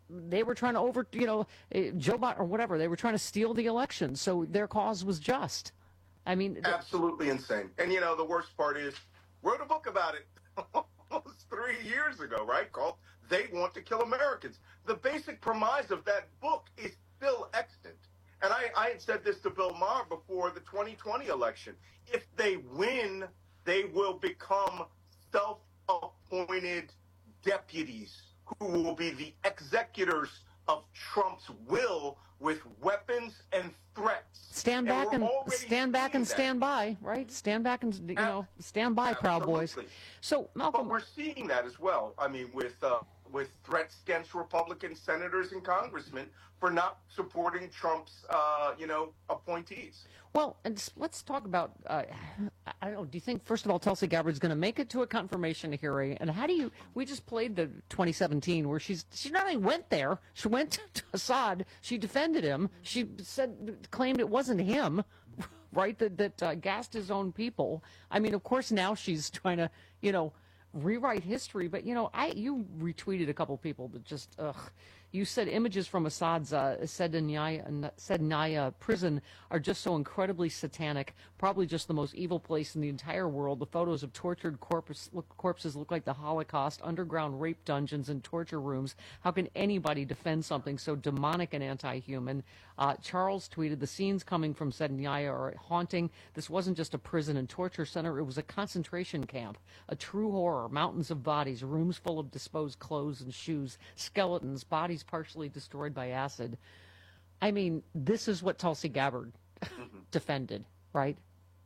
they were trying to Joe Biden or whatever, they were trying to steal the election. So their cause was just. I mean, absolutely insane. And the worst part is, wrote a book about it almost 3 years ago, right? Called "They Want to Kill Americans." The basic premise of that book is still extant. And I had said this to Bill Maher before the 2020 election. If they win, they will become self-appointed deputies who will be the executors of Trump's will with weapons and threats. Stand back and stand by, right? Stand back and stand by, Proud Boys. So Malcolm, but we're seeing that as well. I mean, with threats against Republican senators and congressmen for not supporting Trump's appointees. Well, and let's talk about, I don't know, do you think, first of all, Tulsi Gabbard's going to make it to a confirmation hearing? And we just played the 2017 where she not only went there, she went to Assad, she defended him, she claimed it wasn't him, right, that gassed his own people. I mean, of course, now she's trying to, rewrite history, but, you retweeted a couple people that just, you said images from Assad's Sednaya prison are just so incredibly satanic, probably just the most evil place in the entire world. The photos of tortured corpses look like the Holocaust, underground rape dungeons and torture rooms. How can anybody defend something so demonic and anti-human? Charles tweeted, the scenes coming from Sednaya are haunting. This wasn't just a prison and torture center. It was a concentration camp, a true horror, mountains of bodies, rooms full of disposed clothes and shoes, skeletons, bodies partially destroyed by acid. I mean, this is what Tulsi Gabbard defended, right?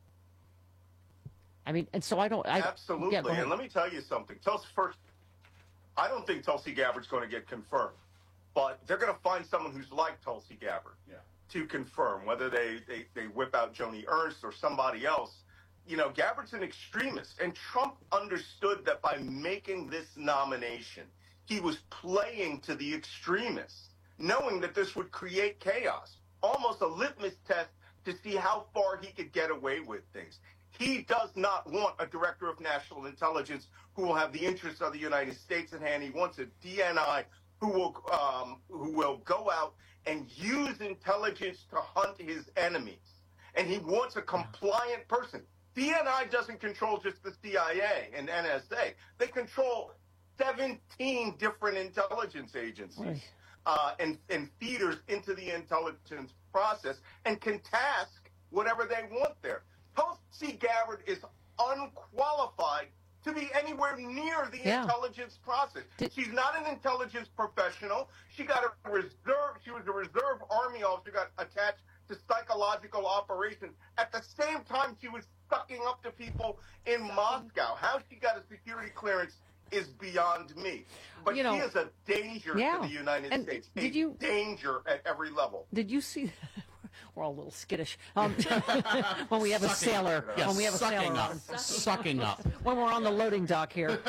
I mean, and so absolutely. Yeah, and let me tell you something. I don't think Tulsi Gabbard's going to get confirmed, but they're going to find someone who's like Tulsi Gabbard to confirm, whether they whip out Joni Ernst or somebody else. Gabbard's an extremist, and Trump understood that by making this nomination, he was playing to the extremists, knowing that this would create chaos, almost a litmus test to see how far he could get away with things. He does not want a director of national intelligence who will have the interests of the United States at hand. He wants a DNI who will go out and use intelligence to hunt his enemies. And he wants a compliant person. DNI doesn't control just the CIA and NSA. They control 17 different intelligence agencies and feeders into the intelligence process and can task whatever they want there. Tulsi Gabbard is unqualified to be anywhere near the intelligence process. She's not an intelligence professional. She was a reserve Army officer, got attached to psychological operations. At the same time, she was sucking up to people in Moscow. How she got a security clearance is beyond me. But she is a danger to the United States. Danger at every level. Did you see? We're all a little skittish when we have a sailor. Yes, when we have a sailor sucking up. When we're on the loading dock here.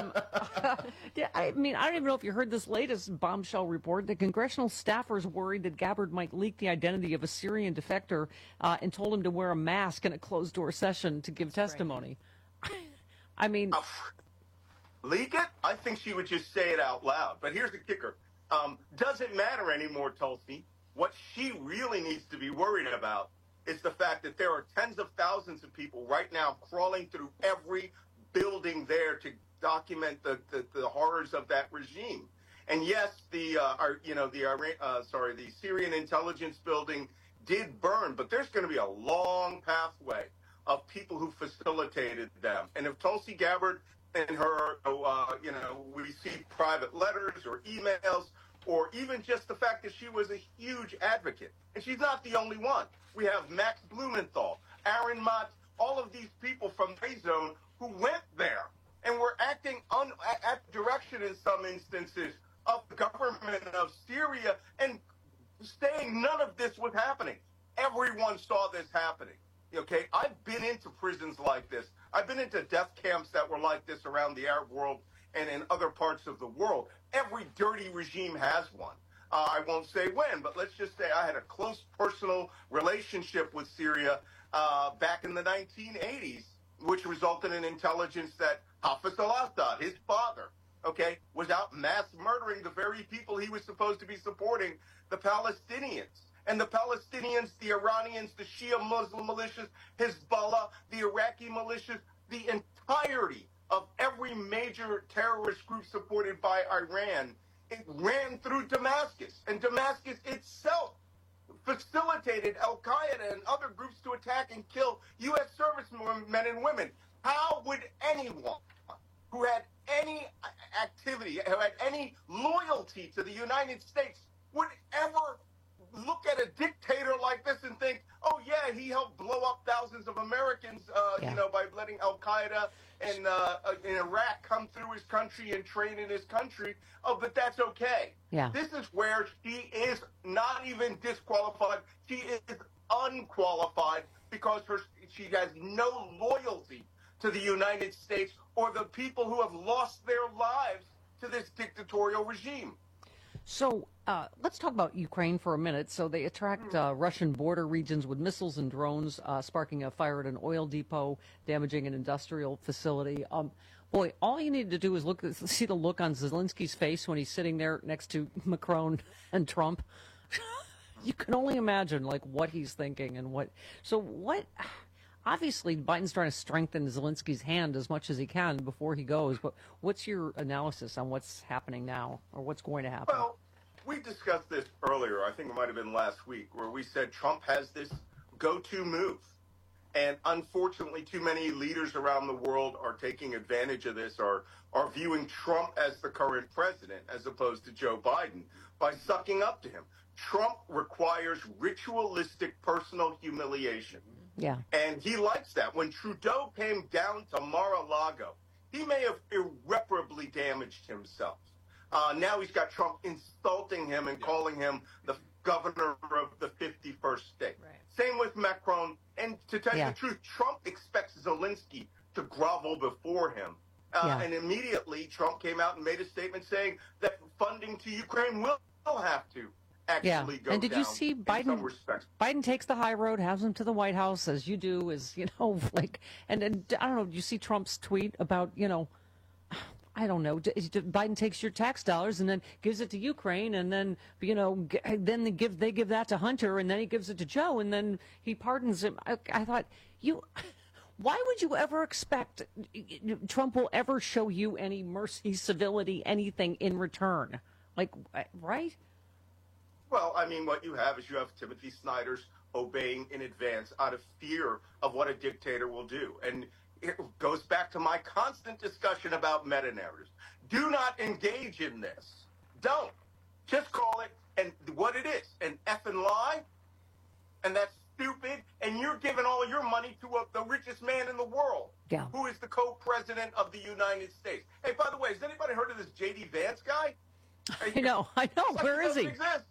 I mean, I don't even know if you heard this latest bombshell report. The congressional staffers worried that Gabbard might leak the identity of a Syrian defector and told him to wear a mask in a closed-door session to give testimony. I mean... Leak it? I think she would just say it out loud. But here's the kicker. Doesn't matter anymore, Tulsi. What she really needs to be worried about is the fact that there are tens of thousands of people right now crawling through every building there to document the horrors of that regime. And yes, the Syrian intelligence building did burn, but there's going to be a long pathway of people who facilitated them. And if Tulsi Gabbard and her, we see private letters or emails, or even just the fact that she was a huge advocate. And she's not the only one. We have Max Blumenthal, Aaron Mott, all of these people from the zone who went there and were acting at the direction in some instances of the government of Syria and saying none of this was happening. Everyone saw this happening. Okay, I've been into prisons like this. I've been into death camps that were like this around the Arab world and in other parts of the world. Every dirty regime has one. I won't say when, but let's just say I had a close personal relationship with Syria back in the 1980s, which resulted in intelligence that Hafez al-Assad, his father, okay, was out mass murdering the very people he was supposed to be supporting, the Palestinians. And the Palestinians, the Iranians, the Shia Muslim militias, Hezbollah, the Iraqi militias, the entirety of every major terrorist group supported by Iran, it ran through Damascus. And Damascus itself facilitated Al-Qaeda and other groups to attack and kill U.S. servicemen and women. How would anyone who had any activity, who had any loyalty to the United States, would ever look at a dictator like this and think, oh, yeah, he helped blow up thousands of Americans, by letting Al-Qaeda and in Iraq come through his country and train in his country. Oh, but that's okay. Yeah. This is where she is not even disqualified. She is unqualified because she has no loyalty to the United States or the people who have lost their lives to this dictatorial regime. So let's talk about Ukraine for a minute. So they attacked Russian border regions with missiles and drones, sparking a fire at an oil depot, damaging an industrial facility. Boy, all you need to do is see the look on Zelensky's face when he's sitting there next to Macron and Trump. You can only imagine what he's thinking and what. So what? Obviously, Biden's trying to strengthen Zelensky's hand as much as he can before he goes. But what's your analysis on what's happening now or what's going to happen? Well, we discussed this earlier. I think it might have been last week, where we said Trump has this go-to move. And unfortunately, too many leaders around the world are taking advantage of this, are viewing Trump as the current president as opposed to Joe Biden by sucking up to him. Trump requires ritualistic personal humiliation. Yeah. And he likes that. When Trudeau came down to Mar-a-Lago, he may have irreparably damaged himself. Now he's got Trump insulting him and calling him the governor of the 51st state. Right. Same with Macron. And to tell you the truth, Trump expects Zelensky to grovel before him. And immediately Trump came out and made a statement saying that funding to Ukraine will have to actually go and did down you see Biden takes the high road, has him to the White House, as you do, and I don't know, do you see Trump's tweet about, I don't know, Biden takes your tax dollars and then gives it to Ukraine, and then, then they give that to Hunter, and then he gives it to Joe, and then he pardons him. I thought, why would you ever expect Trump will ever show you any mercy, civility, anything in return? Right? Well, I mean, what you have is you have Timothy Snyder's obeying in advance out of fear of what a dictator will do. And it goes back to my constant discussion about meta-narratives. Do not engage in this. Don't. Just call it and what it is, an effing lie. And that's stupid. And you're giving all your money to the richest man in the world, who is the co-president of the United States. Hey, by the way, has anybody heard of this J.D. Vance guy? I know. Where is he?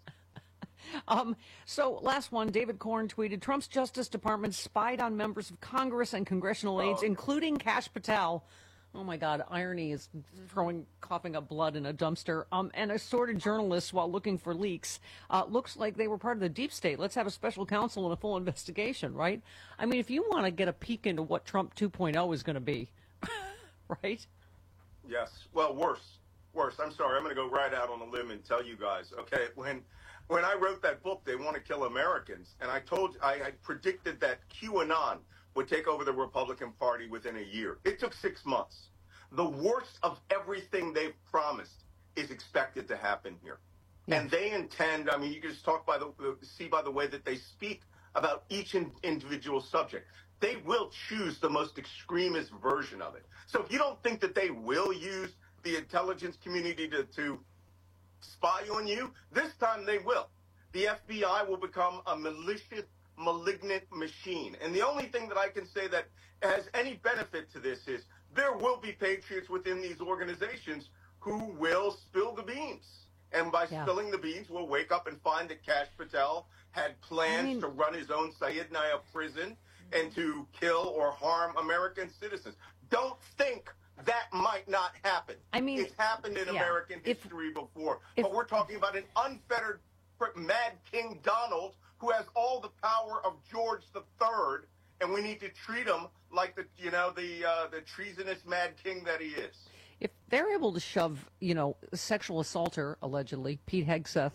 So last one, David Corn tweeted, Trump's Justice Department spied on members of Congress and congressional aides, including Kash Patel. Oh my God, irony is coughing up blood in a dumpster. And assorted journalists while looking for leaks. Looks like they were part of the deep state. Let's have a special counsel and a full investigation, right? I mean, if you want to get a peek into what Trump 2.0 is going to be, right? Yes. Well, worse. I'm sorry. I'm going to go right out on a limb and tell you guys, okay, when I wrote that book, They Want to Kill Americans, and I predicted that QAnon would take over the Republican Party within a year. It took 6 months. The worst of everything they've promised is expected to happen here. Yeah. And they intend, I mean, you can just see by the way that they speak about each individual subject. They will choose the most extremist version of it. So if you don't think that they will use the intelligence community to spy on you, this time they will. The FBI will become a malicious, malignant machine. And the only thing that I can say that has any benefit to this is there will be patriots within these organizations who will spill the beans. And by spilling the beans, we'll wake up and find that Kash Patel had plans to run his own Syed Naya prison and to kill or harm American citizens. Don't think that might not happen. I mean, it's happened in American history before. But we're talking about an unfettered Mad King Donald who has all the power of George III, and we need to treat him like the treasonous Mad King that he is. if they're able to shove, sexual assaulter, allegedly, Pete Hegseth,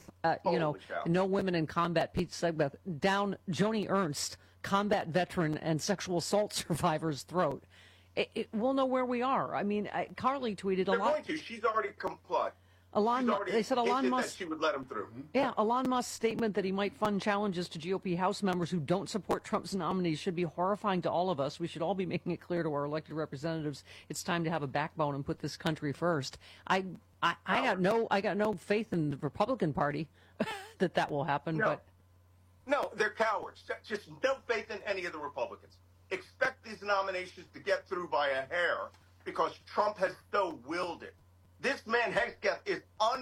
no women in combat, Pete Hegseth, down Joni Ernst, combat veteran and sexual assault survivor's throat, we'll know where we are. I mean, Carly tweeted They're a lot. going to. She's already complied. They said Elon Musk that she would let him through. Yeah, Elon Musk's statement that he might fund challenges to GOP House members who don't support Trump's nominees should be horrifying to all of us. We should all be making it clear to our elected representatives it's time to have a backbone and put this country first. I got no faith in the Republican Party that will happen. No, they're cowards. Just no faith in any of the Republicans. Expect these nominations to get through by a hair because Trump has so willed it. This man, Hegseth, is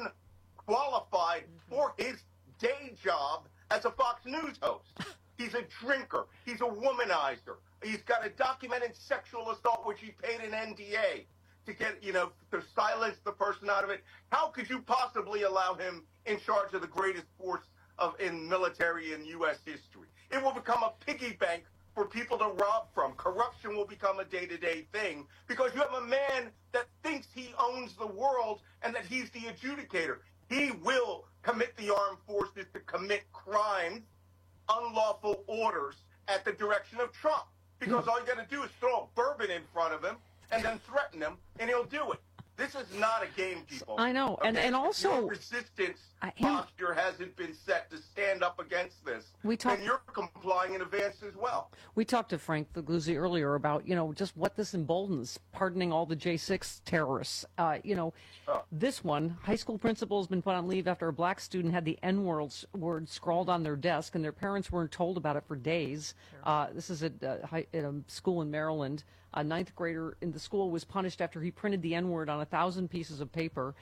unqualified for his day job as a Fox News host. He's a drinker. He's a womanizer. He's got a documented sexual assault, which he paid an NDA to get, to silence the person out of it. How could you possibly allow him in charge of the greatest force in military in U.S. history? It will become a piggy bank for people to rob from. Corruption will become a day-to-day thing because you have a man that thinks he owns the world and that he's the adjudicator. He will commit the armed forces to commit crimes, unlawful orders at the direction of Trump because all you got to do is throw a bourbon in front of him and then threaten him, and he'll do it. This is not a game, people. I know, okay? and also your resistance posture hasn't been set to stand up against this. And you're complying in advance as well. We talked to Frank Figluzzi earlier about just what this emboldens, pardoning all the J6 terrorists. This one, high school principal has been put on leave after a black student had the N-word scrawled on their desk, and their parents weren't told about it for days. This is at a school in Maryland. A ninth grader in the school was punished after he printed the N-word on 1,000 pieces of paper.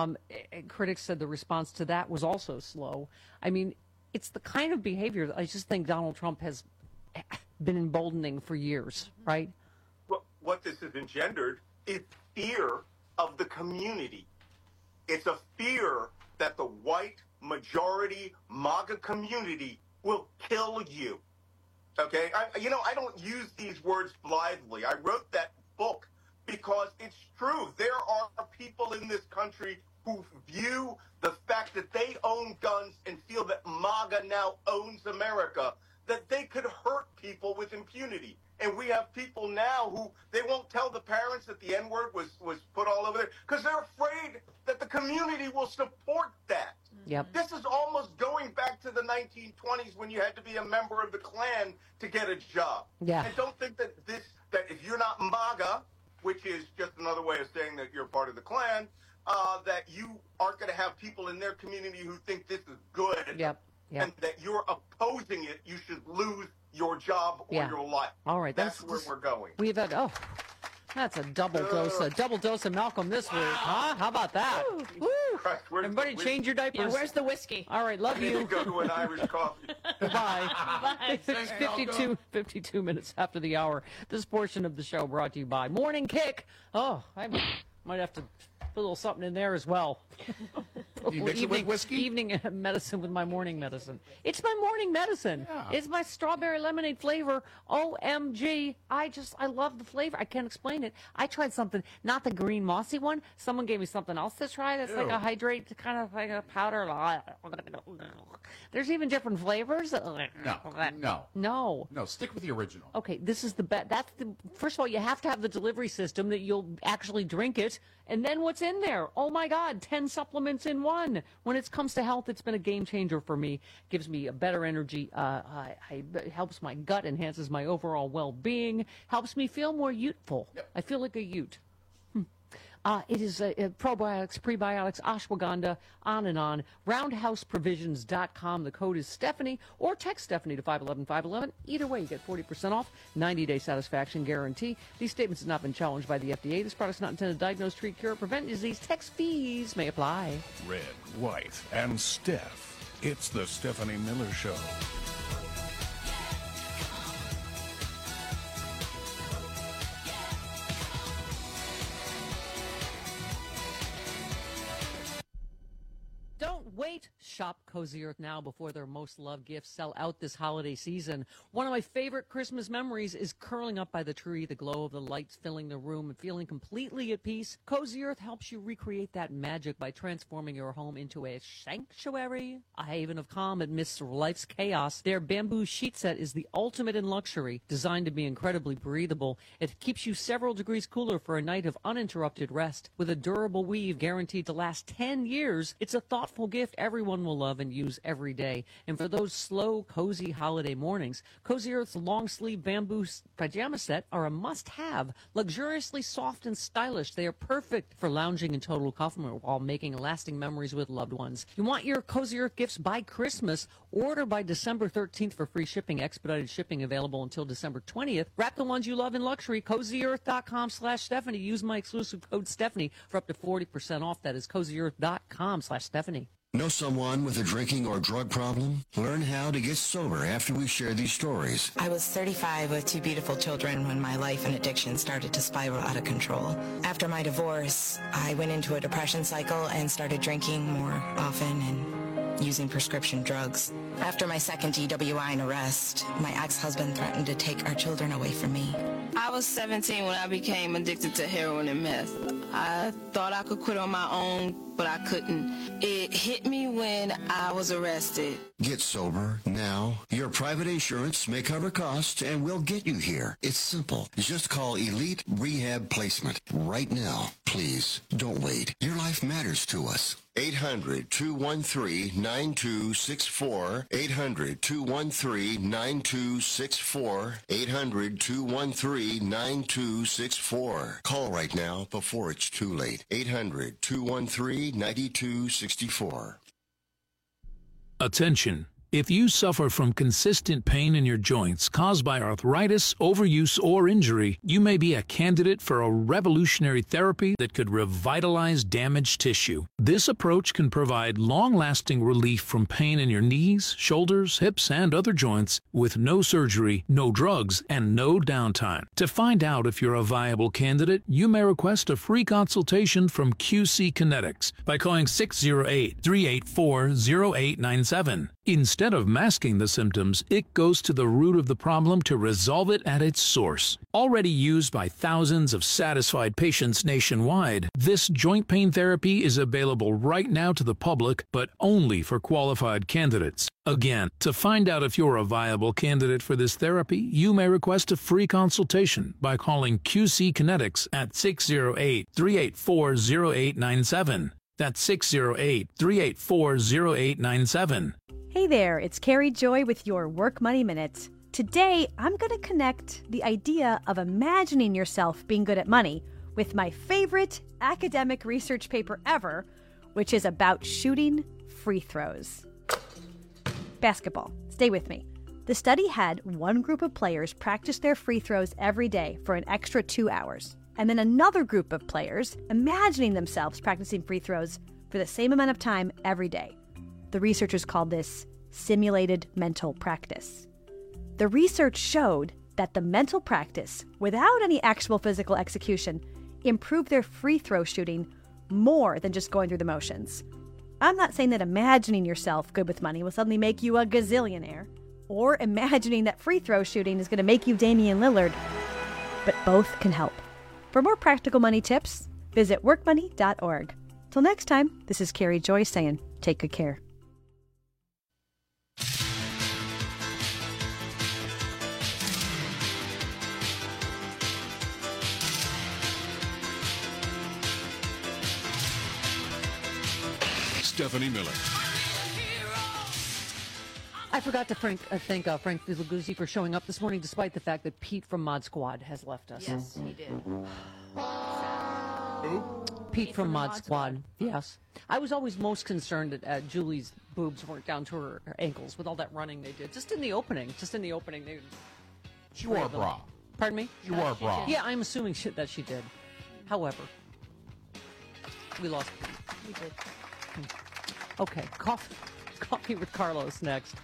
Critics said the response to that was also slow. I mean, it's the kind of behavior that I just think Donald Trump has been emboldening for years, right? What this has engendered is fear of the community. It's a fear that the white majority MAGA community will kill you. Okay, I don't use these words blithely. I wrote that book because it's true. There are people in this country who view the fact that they own guns and feel that MAGA now owns America, that they could hurt people with impunity. And we have people now who they won't tell the parents that the N-word was put all over there because they're afraid that the community will support that. Yep. This is almost going back to the 1920s when you had to be a member of the Klan to get a job. Yeah. And don't think that that if you're not MAGA, which is just another way of saying that you're part of the Klan, that you aren't going to have people in their community who think this is good. Yep. And that you're opposing it, you should lose your job or your life. All right, that's where we're going. We've had that's a double dose of Malcolm this week, huh? How about that? Woo. Everybody change your diapers. Yeah, where's the whiskey? All right, love you. Go to an Irish coffee. Goodbye. Bye. It's 52 minutes after the hour. This portion of the show brought to you by Morning Kick. Oh, I might have to put a little something in there as well. You mix it with whiskey? Evening medicine with my morning medicine. It's my morning medicine. Yeah. It's my strawberry lemonade flavor. OMG. I love the flavor. I can't explain it. I tried something, not the green mossy one. Someone gave me something else to try that's like a hydrate, kind of like a powder. There's even different flavors. No, stick with the original. Okay, this is the best. First of all, you have to have the delivery system that you'll actually drink it. And then what's in there? Oh my God, 10 supplements in one. When it comes to health, it's been a game changer for me. Gives me a better energy. Helps my gut, enhances my overall well-being, helps me feel more youthful. Yep. I feel like a ute. It is probiotics, prebiotics, ashwagandha, on and on. RoundhouseProvisions.com. The code is Stephanie, or text Stephanie to 511-511. Either way, you get 40% off, 90-day satisfaction guarantee. These statements have not been challenged by the FDA. This product is not intended to diagnose, treat, cure, or prevent disease. Text fees may apply. Red, White, and Steph. It's the Stephanie Miller Show. wait. Shop Cozy Earth now before their most loved gifts sell out this holiday season. One of my favorite Christmas memories is curling up by the tree, the glow of the lights filling the room, and feeling completely at peace. Cozy Earth helps you recreate that magic by transforming your home into a sanctuary, a haven of calm amidst life's chaos. Their bamboo sheet set is the ultimate in luxury, designed to be incredibly breathable. It keeps you several degrees cooler for a night of uninterrupted rest. With a durable weave guaranteed to last 10 years, it's a thoughtful gift everyone will love and use every day. And for those slow, cozy holiday mornings, Cozy Earth's long-sleeve bamboo pajama set are a must-have. Luxuriously soft and stylish, they are perfect for lounging in total comfort while making lasting memories with loved ones. You want your Cozy Earth gifts by Christmas? Order by December 13th for free shipping. Expedited shipping available until December 20th. Wrap the ones you love in luxury. CozyEarth.com/Stephanie. Use my exclusive code Stephanie for up to 40% off. That is CozyEarth.com/Stephanie. Know someone with a drinking or drug problem? Learn how to get sober after we share these stories. I was 35 with 2 beautiful children when my life and addiction started to spiral out of control. After my divorce, I went into a depression cycle and started drinking more often and using prescription drugs. After my second DWI and arrest, my ex-husband threatened to take our children away from me. I was 17 when I became addicted to heroin and meth. I thought I could quit on my own, but I couldn't. It hit me when I was arrested. Get sober now. Your private insurance may cover costs and we'll get you here. It's simple. Just call Elite Rehab Placement right now. Please, don't wait. Your life matters to us. 800-213-9264. 800-213-9264. 800-213-9264. Call right now before it's too late. 800-213-9264. Attention. If you suffer from consistent pain in your joints caused by arthritis, overuse, or injury, you may be a candidate for a revolutionary therapy that could revitalize damaged tissue. This approach can provide long-lasting relief from pain in your knees, shoulders, hips, and other joints with no surgery, no drugs, and no downtime. To find out if you're a viable candidate, you may request a free consultation from QC Kinetics by calling 608-384-0897. Instead of masking the symptoms, it goes to the root of the problem to resolve it at its source. Already used by thousands of satisfied patients nationwide, this joint pain therapy is available right now to the public, but only for qualified candidates. Again, to find out if you're a viable candidate for this therapy, you may request a free consultation by calling QC Kinetics at 608-384-0897. That's 608-384-0897. Hey there, it's Carrie Joy with your Work Money Minute. Today, I'm going to connect the idea of imagining yourself being good at money with my favorite academic research paper ever, which is about shooting free throws. Basketball. Stay with me. The study had one group of players practice their free throws every day for an extra 2 hours, and then another group of players imagining themselves practicing free throws for the same amount of time every day. The researchers called this simulated mental practice. The research showed that the mental practice, without any actual physical execution, improved their free throw shooting more than just going through the motions. I'm not saying that imagining yourself good with money will suddenly make you a gazillionaire, or imagining that free throw shooting is going to make you Damian Lillard, but both can help. For more practical money tips, visit workmoney.org. Till next time, this is Carrie Joy saying, take good care. Stephanie Miller. I forgot to thank Frank Filaguzzi for showing up this morning, despite the fact that Pete from Mod Squad has left us. Yes, he did. Pete from Mod Squad. Yes. I was always most concerned that Julie's boobs weren't down to her ankles with all that running they did. Just in the opening. They She wore a bra. Pardon me? She wore a bra. Yeah, I'm assuming that she did. However, we lost Pete. We did. Okay, coffee with Carlos next.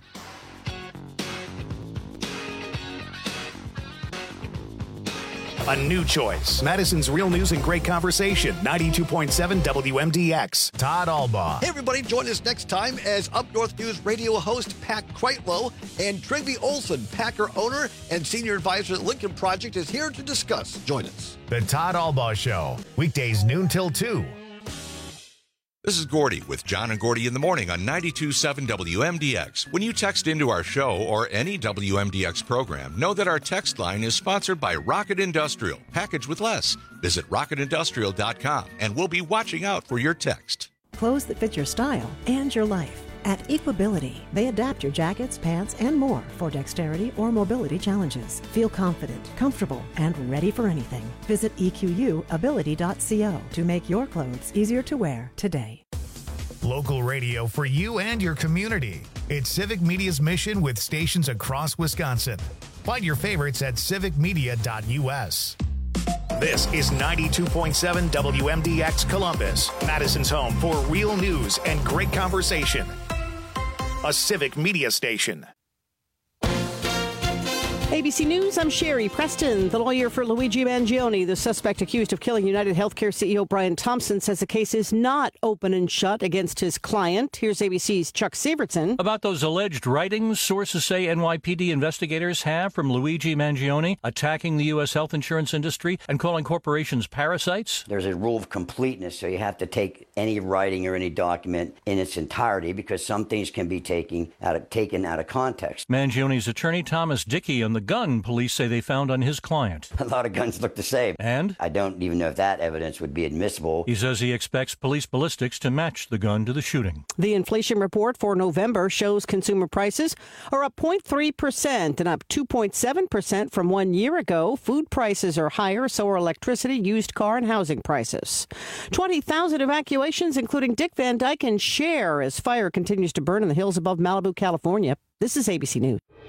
A new choice. Madison's Real News and Great Conversation. 92.7 WMDX. Todd Albaugh. Hey, everybody, join us next time as Up North News radio host Pat Kreitlow and Trygve Olsen, Packer owner and senior advisor at Lincoln Project, is here to discuss. Join us. The Todd Albaugh Show. Weekdays noon till 2. This is Gordy with John and Gordy in the morning on 92.7 WMDX. When you text into our show or any WMDX program, know that our text line is sponsored by Rocket Industrial. Package with less. Visit rocketindustrial.com and we'll be watching out for your text. Clothes that fit your style and your life. At Equability, they adapt your jackets, pants, and more for dexterity or mobility challenges. Feel confident, comfortable, and ready for anything. Visit EQUability.co to make your clothes easier to wear today. Local radio for you and your community. It's Civic Media's mission with stations across Wisconsin. Find your favorites at civicmedia.us. This is 92.7 WMDX Columbus, Madison's home for real news and great conversation. A Civic Media station. ABC News, I'm Sherry Preston. The lawyer for Luigi Mangione, the suspect accused of killing United Healthcare CEO Brian Thompson, says the case is not open and shut against his client. Here's ABC's Chuck Severson. About those alleged writings sources say NYPD investigators have from Luigi Mangione attacking the U.S. health insurance industry and calling corporations parasites. There's a rule of completeness, so you have to take any writing or any document in its entirety because some things can be taken out of context. Mangione's attorney Thomas Dickey on the gun police say they found on his client. A lot of guns look the same. And? I don't even know if that evidence would be admissible. He says he expects police ballistics to match the gun to the shooting. The inflation report for November shows consumer prices are up 0.3% and up 2.7% from 1 year ago. Food prices are higher, so are electricity, used car, and housing prices. 20,000 evacuations, including Dick Van Dyke and Cher, as fire continues to burn in the hills above Malibu, California. This is ABC News.